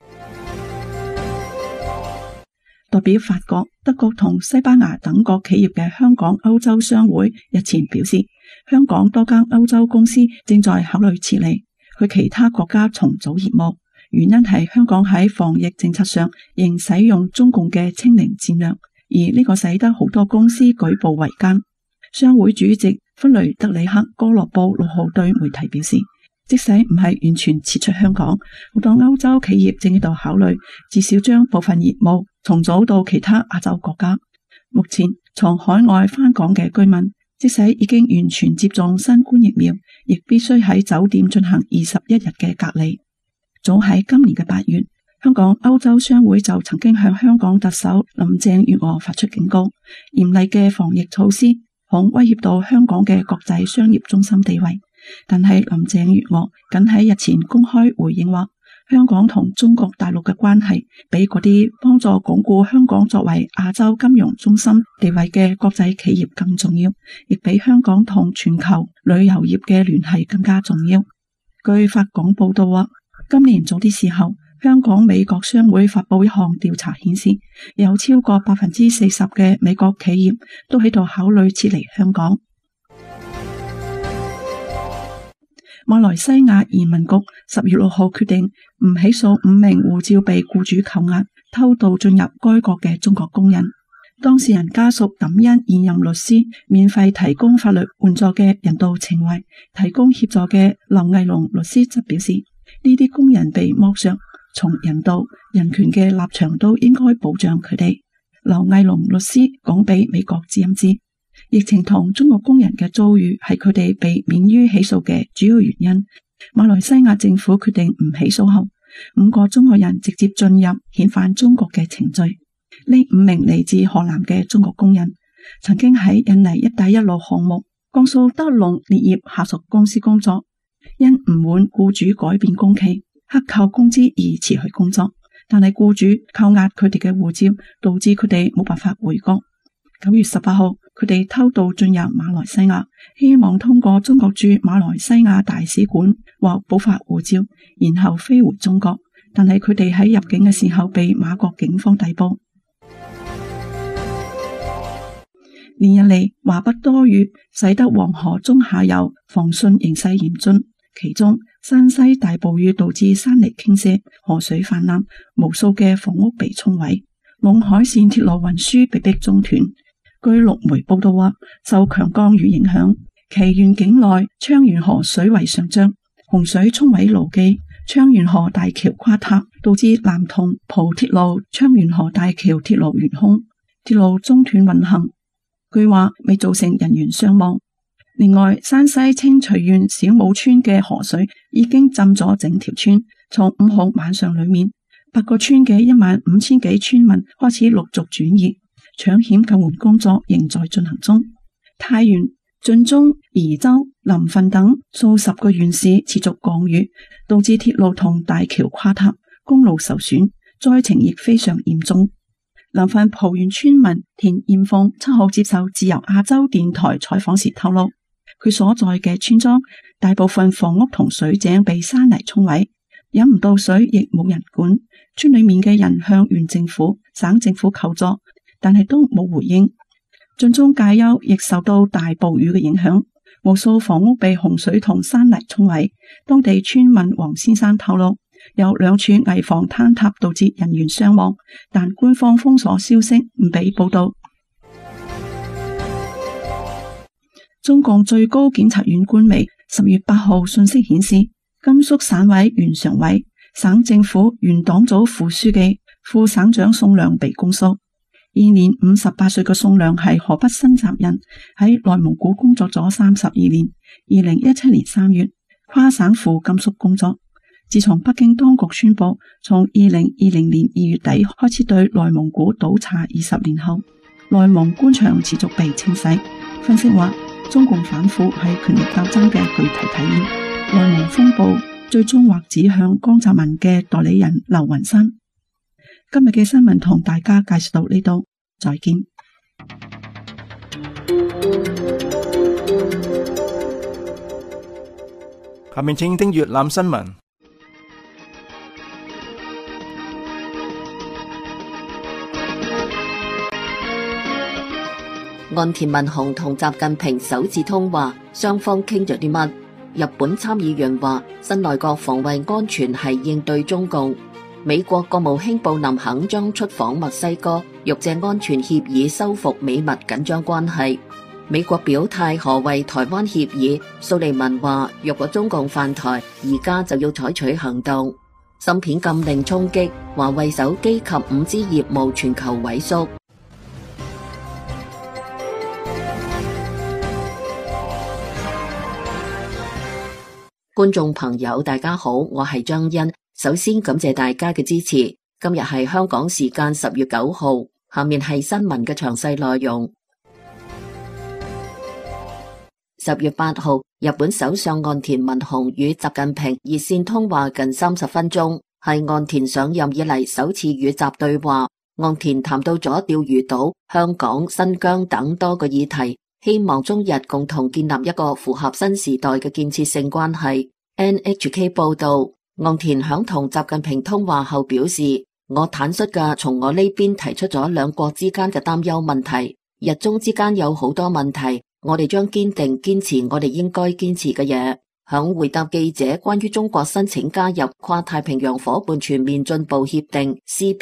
代表法國、德國同西班牙等國企業嘅香港歐洲商會日前表示，香港多間歐洲公司正在考慮撤離去其他國家重組業務，原因係香港喺防疫政策上仍使用中共嘅清零戰略，而呢個使得好多公司舉步維艱。商會主席弗雷德里克哥洛布6號對媒體表示，即使唔係完全撤出香港，好多歐洲企業正喺度考慮至少將部分業務重組到其他亞洲國家。目前從海外返港嘅居民，即使已經完全接種新冠疫苗，亦必須喺酒店進行21日嘅隔離。早喺今年嘅8月，香港歐洲商會就曾經向香港特首林鄭月娥發出警告，嚴厲嘅防疫措施恐威脅到香港嘅國際商業中心地位。但係林鄭月娥僅喺日前公開回應話，香港同中國大陸嘅關係比嗰啲幫助鞏固香港作為亞洲金融中心地位嘅國際企業更重要，亦比香港同全球旅遊業嘅聯繫更加重要。據法廣報道話，今年早啲時候，香港美國商會發佈一項調查顯示，有超過40%嘅美國企業都喺度考慮撤離香港。馬來西亞移民局10月6號決定唔起訴5名護照被僱主扣押、偷渡進入該國嘅中國工人。當事人家屬感恩現任律師免費提供法律援助嘅人道情懷，提供協助嘅劉毅龍律師則表示，呢啲工人被剝削，從人道、人權嘅立場都應該保障佢哋。劉毅龍律師講俾美國之音知，疫情同中國工人嘅遭遇係佢哋被免於起訴嘅主要原因。馬來西亞政府決定唔起訴後，5個中國人直接進入遣返中國嘅程序。呢5名嚟自河南嘅中國工人曾經喺印尼一帶一路項目江蘇德龍鎳業下屬公司工作，因唔滿僱主改變工期、克扣工資而辭去工作，但係僱主扣押佢哋嘅護照，導致佢哋冇辦法回國。9月18號，佢哋偷渡進入馬來西亞，希望通過中國駐馬來西亞大使館獲補發護照，然後飛回中國。但係佢哋喺入境嘅時候被馬國警方逮捕。連日嚟華北多雨，使得黃河中下游防汛形勢嚴峻，其中山西大暴雨導致山泥傾瀉、河水泛濫，無數嘅房屋被沖毀，隴海線鐵路運輸被迫中斷。據陸媒報道話，受強降雨影響，岐縣境內昌原河水位上漲，洪水沖毀路基，昌原河大橋垮塌，導致南通蒲鐵路昌原河大橋鐵路懸空，鐵路中斷運行。據話未造成人員傷亡。另外，山西清徐縣小武村嘅河水已經浸咗整條村。從5號晚上裏面，8個村嘅15000幾村民開始陸續轉移，搶險救援工作仍在進行中。太原、晉中、宜州、臨汾等數十個縣市持續降雨，導致鐵路同大橋垮塌，公路受損，災情亦非常嚴重。 臨汾蒲縣村民田艷鳳7號接受自由亞洲電台採訪時透露，佢所在嘅村莊大部分房屋同水井被山泥沖毀，飲唔到水亦冇人管。村裏面嘅人向縣政府、省政府求助，但係都冇回應。晉中介休亦受到大暴雨嘅影響，無數房屋被洪水同山泥沖毀。當地村民黃先生透露，有2處危房坍塌導致人員傷亡，但官方封鎖消息，唔俾報道。中共最高檢察院官微10月8號信息顯示，甘肅省委原常委、省政府原黨組副書記、副省長宋亮被公訴。現年58歲嘅宋亮係河北新集人，喺內蒙古工作咗32年。2017年3月跨省赴甘肅工作。自從北京當局宣布從2020年2月底開始對內蒙古倒查20年後，內蒙官場持續被清洗。分析話，中共反腐係權力鬥爭嘅具體體現。內蒙風暴最終或指向江澤民嘅代理人劉雲山。今日嘅新聞同大家介紹到呢度，再見。 下面請聽粵覽新聞。 岸田文雄同習近平首次通話，雙方傾咗啲乜？日本參議員話，新內閣防衛安全係應對中共。美國國務卿布林肯將出訪墨西哥，欲借安全協議修復美墨緊張關係。美國表態何謂台灣協議？蘇利文話，若果中共犯台，而家就要採取行動。芯片禁令衝擊，華為手機及 5G 業務全球萎縮。觀眾朋友大家好，我係張欣。首先感謝大家嘅支持。今日係香港時間10月9號，下面係新聞嘅詳細內容。10月8號，日本首相岸田文雄與習近平熱線通話近30分鐘，係岸田上任以嚟首次與習對話。岸田談到咗釣魚島、香港、新疆等多個議題，希望中日共同建立一個符合新時代嘅建設性關係。NHK 報道，岸田響同習近平通話後表示，我坦率嘅從我呢邊提出咗兩國之間嘅擔憂問題，日中之間有好多問題，我哋將堅定堅持我哋應該堅持嘅嘢。響回答記者關於中國申請加入跨太平洋伙伴全面進步協定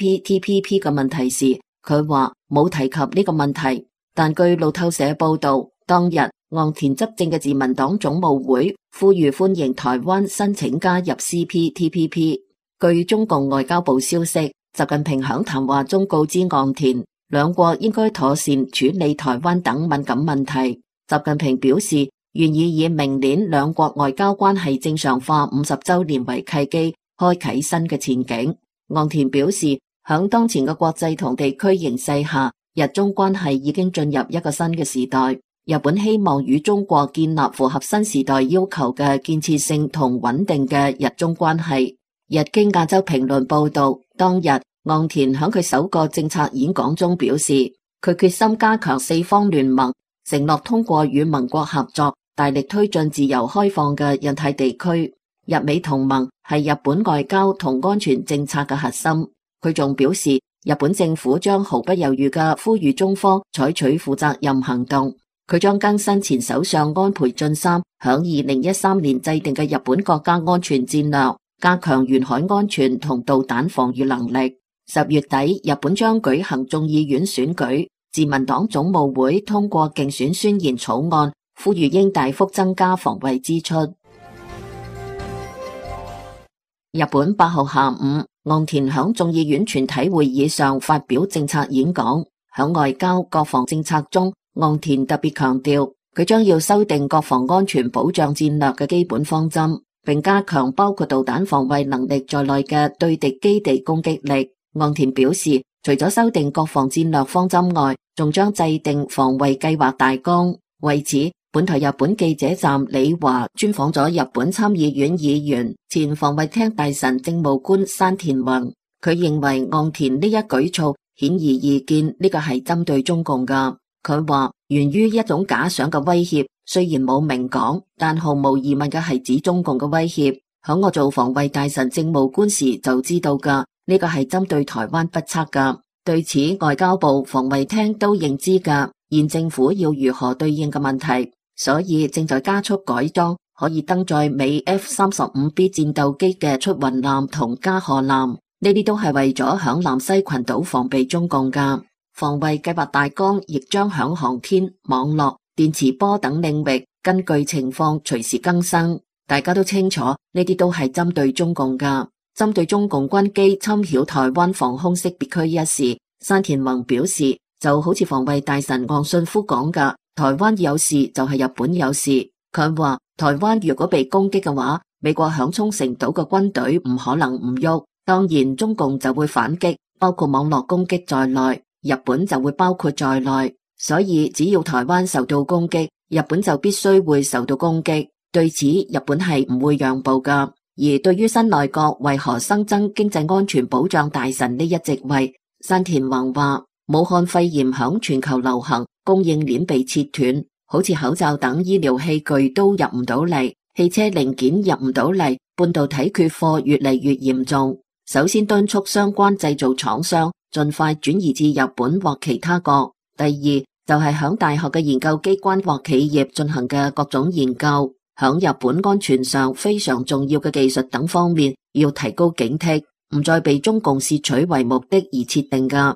CPTPP 嘅問題時，佢話冇提及呢個問題。但據路透社報道，當日岸田執政嘅自民黨總務會呼籲歡迎台灣申請加入 CPTPP。據中共外交部消息，習近平響談話中告知岸田，兩國應該妥善處理台灣等敏感問題。習近平表示，願意以明年兩國外交關係正常化50週年為契機，開啟新嘅前景。岸田表示，響當前嘅國際同地區形勢下，日中關係已經進入一個新嘅時代。日本希望與中國建立符合新時代要求嘅建設性同穩定嘅日中關係。日經亞洲評論報道，當日岸田響佢首個政策演講中表示，佢決心加強四方聯盟，承諾通過與盟國合作，大力推進自由開放嘅印太地區。日美同盟係日本外交同安全政策嘅核心。佢仲表示，日本政府將毫不猶豫嘅呼籲中方採取負責任行動。佢將更新前首相安倍晉三響2013年制定嘅日本國家安全戰略，加強沿海安全同導彈防禦能力。10月底，日本將舉行眾議院選舉，自民黨總務會通過競選宣言草案，呼籲應大幅增加防衛支出。日本8號下午，岸田響眾議院全體會議上發表政策演講，響外交國防政策中，岸田特別強調，佢將要修訂國防安全保障戰略嘅基本方針，並加強包括導彈防衛能力在內嘅對敵基地攻擊力。岸田表示，除咗修訂國防戰略方針外，仲將制定防衛計劃大綱。為此，本台日本記者站李華專訪咗日本參議院議員、前防衛廳大臣政務官山田宏。佢認為岸田呢一舉措顯而易見呢個係針對中共㗎。佢話源於一種假想嘅威脅，雖然冇明講，但毫無疑問嘅係指中共嘅威脅。響我做防衛大臣政務官時就知道㗎，呢個係針對台灣不測㗎。對此，外交部、防衛廳都認知㗎，現政府要如何對應嘅問題，所以正在加速改裝可以登載美 F-35B 戰鬥機嘅出雲艦同加賀艦，呢啲都係為咗響南西群島防備中共㗎。防衛計劃大綱亦將響航天、網絡、電磁波等領域根據情況隨時更新。大家都清楚，呢啲都係針對中共㗎。針對中共軍機侵擾台灣防空識別區一事，山田宏表示，就好似防衛大臣岸信夫講㗎，台灣有事就係日本有事。佢話台灣如果被攻擊嘅話，美國響沖繩島嘅軍隊唔可能唔喐，當然中共就會反擊，包括網絡攻擊在內，日本就會包括在內。所以只要台灣受到攻擊，日本就必須會受到攻擊。對此，日本係唔會讓步㗎。而對於新內閣為何新增經濟安全保障大臣呢一職位，山田宏話：武漢肺炎響全球流行，供應鏈被切斷，好似口罩等醫療器具都入唔到嚟，汽車零件入唔到嚟，半導體缺貨越嚟越嚴重。首先敦促相關製造廠商盡快轉移至日本或其他國。第二就係響大學嘅研究機關或企業進行嘅各種研究，響日本安全上非常重要嘅技術等方面要提高警惕，唔再被中共竊取為目的而設定㗎。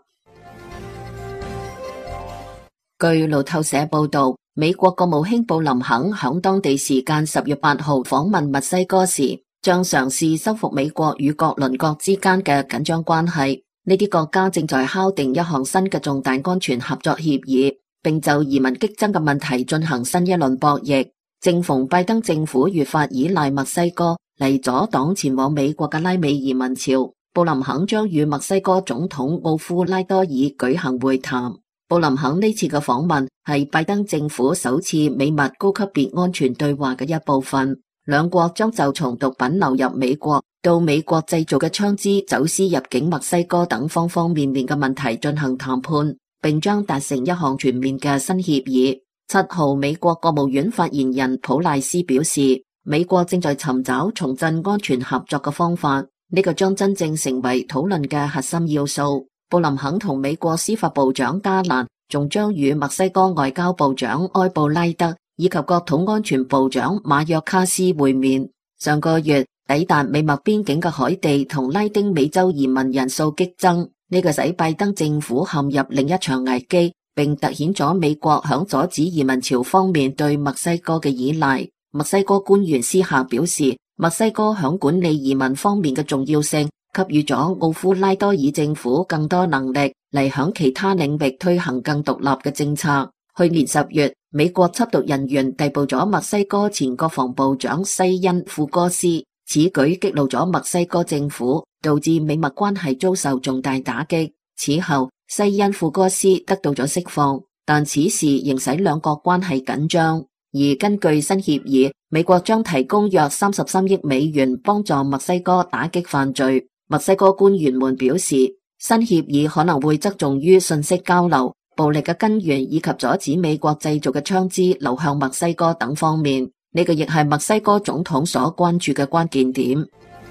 據路透社報道，美國國務卿布林肯響當地時間10月8號訪問墨西哥時，將嘗試修復美國與各鄰國之間嘅緊張關係。呢啲國家正在敲定一項新嘅重大安全合作協議，並就移民激增嘅問題進行新一輪博弈。正逢拜登政府越發依賴墨西哥嚟阻擋前往美國嘅拉美移民潮，布林肯將與墨西哥總統奧夫拉多爾舉行會談。布林肯呢次嘅訪問係拜登政府首次美墨高級別安全對話嘅一部分，兩國將就從毒品流入美國到美國製造嘅槍支走私入境墨西哥等方方面面嘅問題進行談判，並將達成一項全面嘅新協議。7號，美國國務院發言人普賴斯表示，美國正在尋找重振安全合作嘅方法，呢個將真正成為討論嘅核心要素。布林肯同美國司法部長加蘭仲將與墨西哥外交部長埃布拉德以及國土安全部長馬約卡斯會面。上個月抵達美墨邊境嘅海地同拉丁美洲移民人數激增，呢個使拜登政府陷入另一場危機，並凸顯咗美國響阻止移民潮方面對墨西哥嘅依賴。墨西哥官員私下表示，墨西哥響管理移民方面嘅重要性，給予咗奧夫拉多爾政府更多能力嚟響其他領域推行更獨立嘅政策。去年10月，美國緝毒人員逮捕咗墨西哥前國防部長西恩庫戈斯，此舉激怒咗墨西哥政府，導致美墨關係遭受重大打擊。此後，西恩庫戈斯得到咗釋放，但此事仍使兩國關係緊張。而根據新協議，美國將提供約33億美元幫助墨西哥打擊犯罪。墨西哥官員們表示，新協議可能會側重於信息交流、暴力嘅根源以及阻止美國製造嘅槍支流向墨西哥等方面。呢個亦係墨西哥總統所關注嘅關鍵點。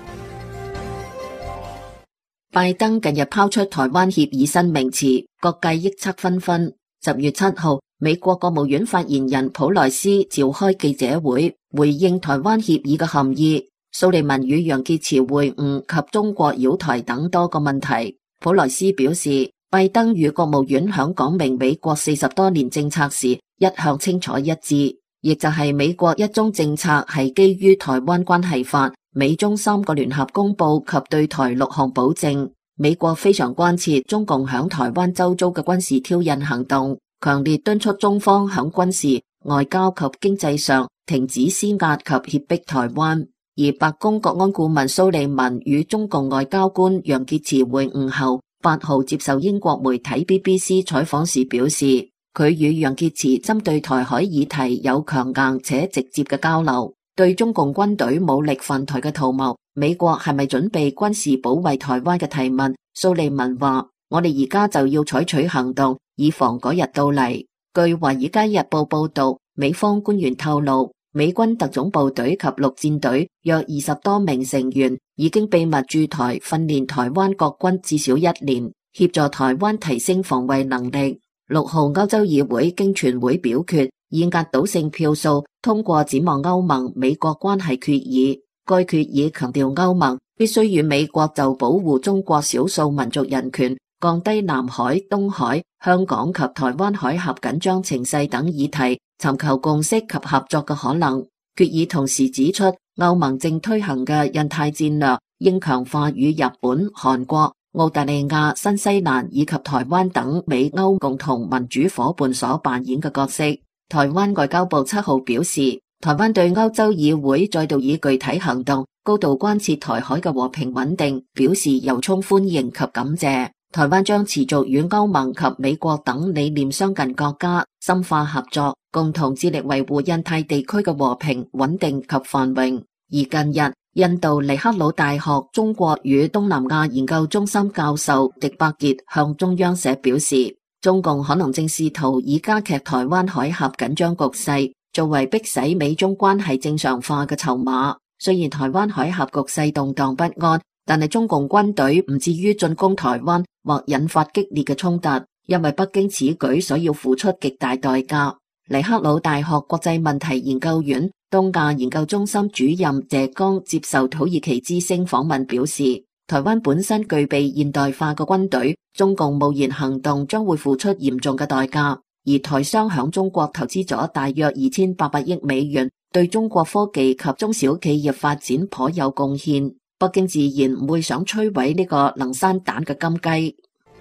拜登近日拋出台灣協議新名詞，各界臆測紛紛。10月7號，美國國務院發言人普萊斯召開記者會，回應台灣協議嘅含義。蘇利文與楊潔篪會晤及中國擾台等多個問題。普萊斯表示，拜登與國務院響講明美國40多年政策時，一向清楚一致，亦就係美國一中政策係基於台灣關係法、美中3個聯合公報及對台6項保證。美國非常關切中共響台灣周遭嘅軍事挑釁行動，強烈敦促中方響軍事、外交及經濟上停止施壓及脅迫台灣。而白宮國安顧問蘇利文與中共外交官楊潔篪會晤後，8號接受英國媒體 BBC 採訪時表示，佢與楊潔篪針對台海議題有強硬且直接嘅交流。對中共軍隊武力犯台嘅圖謀，美國係咪準備軍事保衛台灣嘅提問，蘇利文話我哋而家就要採取行動，以防嗰日到嚟。據《華爾街日報》報道，美方官員透露，美軍特種部隊及陸戰隊約20多名成員已經秘密駐台訓練台灣國軍至少1年，協助台灣提升防衛能力。6號歐洲議會經全會表決，以壓倒性票數通過展望歐盟美國關係決議。該決議強調歐盟必須與美國就保護中國少數民族人權、降低南海、東海、香港及台灣海峽緊張情勢等議題，尋求共識及合作嘅可能。決議同時指出，歐盟正推行嘅印太戰略應強化與日本、韓國、澳大利亞、新西蘭以及台灣等美歐共同民主夥伴所扮演嘅角色。台灣外交部7號表示，台灣對歐洲議會再度以具體行動高度關切台海嘅和平穩定表示由衷歡迎及感謝。台灣將持續與歐盟及美國等理念相近國家深化合作，共同致力維護印太地區嘅和平、穩定及繁榮。而近日，印度尼赫魯大學中國與東南亞研究中心教授狄伯傑向中央社表示，中共可能正試圖以加劇台灣海峽緊張局勢作為迫使美中關係正常化嘅籌碼。雖然台灣海峽局勢動盪不安，但係中共軍隊唔至於進攻台灣或引發激烈嘅衝突，因為北京此舉所要付出極大代價。尼赫魯大學國際問題研究院東亞研究中心主任謝剛接受土耳其之聲訪問表示，台灣本身具備現代化嘅軍隊，中共貿然行動將會付出嚴重嘅代價。而台商響中國投資咗大約2800億美元，對中國科技及中小企業發展頗有貢獻。北京自然唔會想摧毀呢個能生蛋嘅金雞。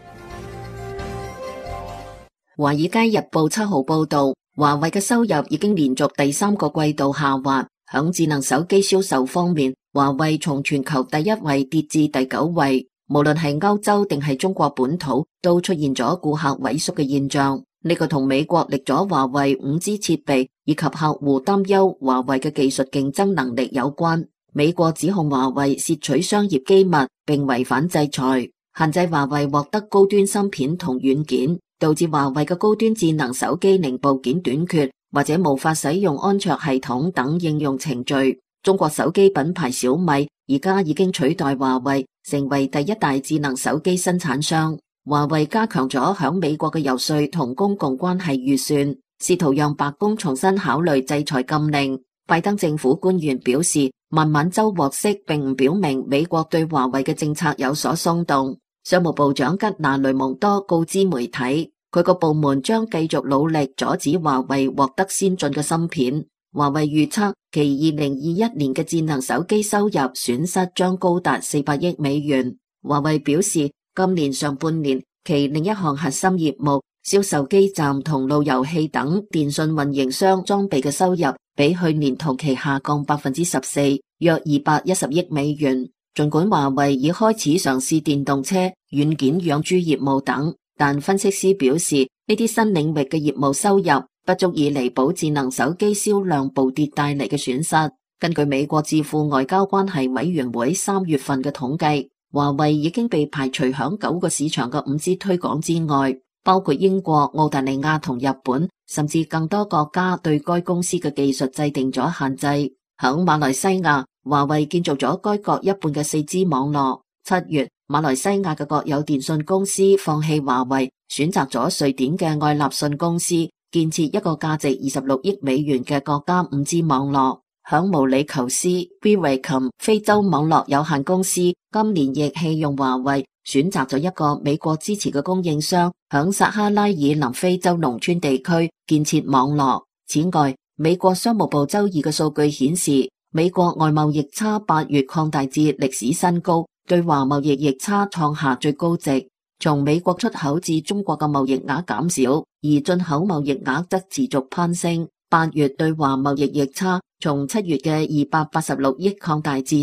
華爾街日報7號報道，華為嘅收入已經連續第3個季度下滑。響智能手機銷售方面，華為從全球第1位跌至第9位。無論係歐洲定係中國本土，都出現咗顧客萎縮嘅現象。呢個同美國力咗華為 5G 設備以及客戶擔憂華為嘅技術競爭能力有關。美國指控華為竊取商業機密並違反制裁，限制華為獲得高端芯片同軟件，導致華為嘅高端智能手機零部件短缺或者無法使用安卓系統等應用程序。中國手機品牌小米而家已經取代華為成為第1大智能手機生產商。華為加強咗響美國嘅遊說同公共關係預算，試圖讓白宮重新考慮制裁禁令。拜登政府官員表示，孟晚舟獲釋並唔表明美國對華為嘅政策有所鬆動。商務部長吉娜雷蒙多告知媒體，佢個部門將繼續努力阻止華為獲得先進嘅芯片。華為預測其2021年嘅智能手機收入損失將高達400億美元。華為表示，今年上半年其另一項核心業務銷售基站同路由器等電信運營商裝備嘅收入比去年同期下降14%，約210億美元。盡管華為已開始嘗試電動車、軟件養豬業務等，但分析師表示，呢啲新領域嘅業務收入不足以彌補智能手機銷量暴跌帶嚟嘅損失。根據美國智庫外交關係委員會3月份嘅統計，華為已經被排除響9個市場嘅 5G 推廣之外，包括英國、澳大利亞同日本，甚至更多國家對該公司嘅技術制定咗限制。響馬來西亞，華為建造咗該國一半嘅 4G 網絡。7月，馬來西亞嘅國有電信公司放棄華為，選擇咗瑞典嘅愛立信公司，建設一個價值26億美元嘅國家 5G 網絡。響毛里求斯 Viwacom 非洲網絡有限公司今年亦棄用華為，選擇咗一個美國支持嘅供應商，響撒哈拉以南非洲農村地區建設網絡。此外，美國商務部周二嘅數據顯示，美國外貿逆差8月擴大至歷史新高，對華貿易逆差創下最高值。從美國出口至中國嘅貿易額減少，而進口貿易額則持續攀升。8月對華貿易逆差從7月嘅286億擴大至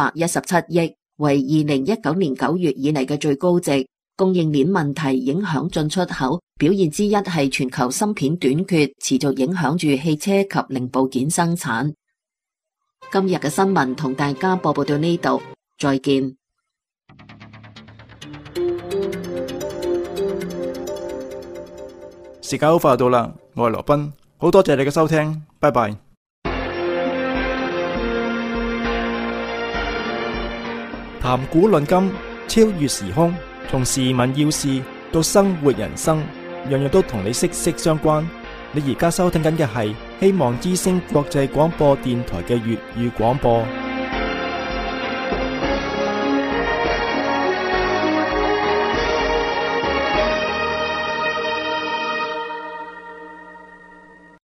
317億，為2019年9月以嚟嘅最高值。供應鏈問題影響進出口，表現之一係全球芯片短缺，持續影響住汽車及零部件生產。今日嘅新聞同大家播報到呢度，再見。 時間好快到啦，我係羅賓，好多謝你嘅收聽，拜拜。談古論今，超越時空，從時聞要事到生活人生，樣樣都同你息息相關。你而家收聽緊嘅係希望之聲國際廣播電台嘅粵語廣播。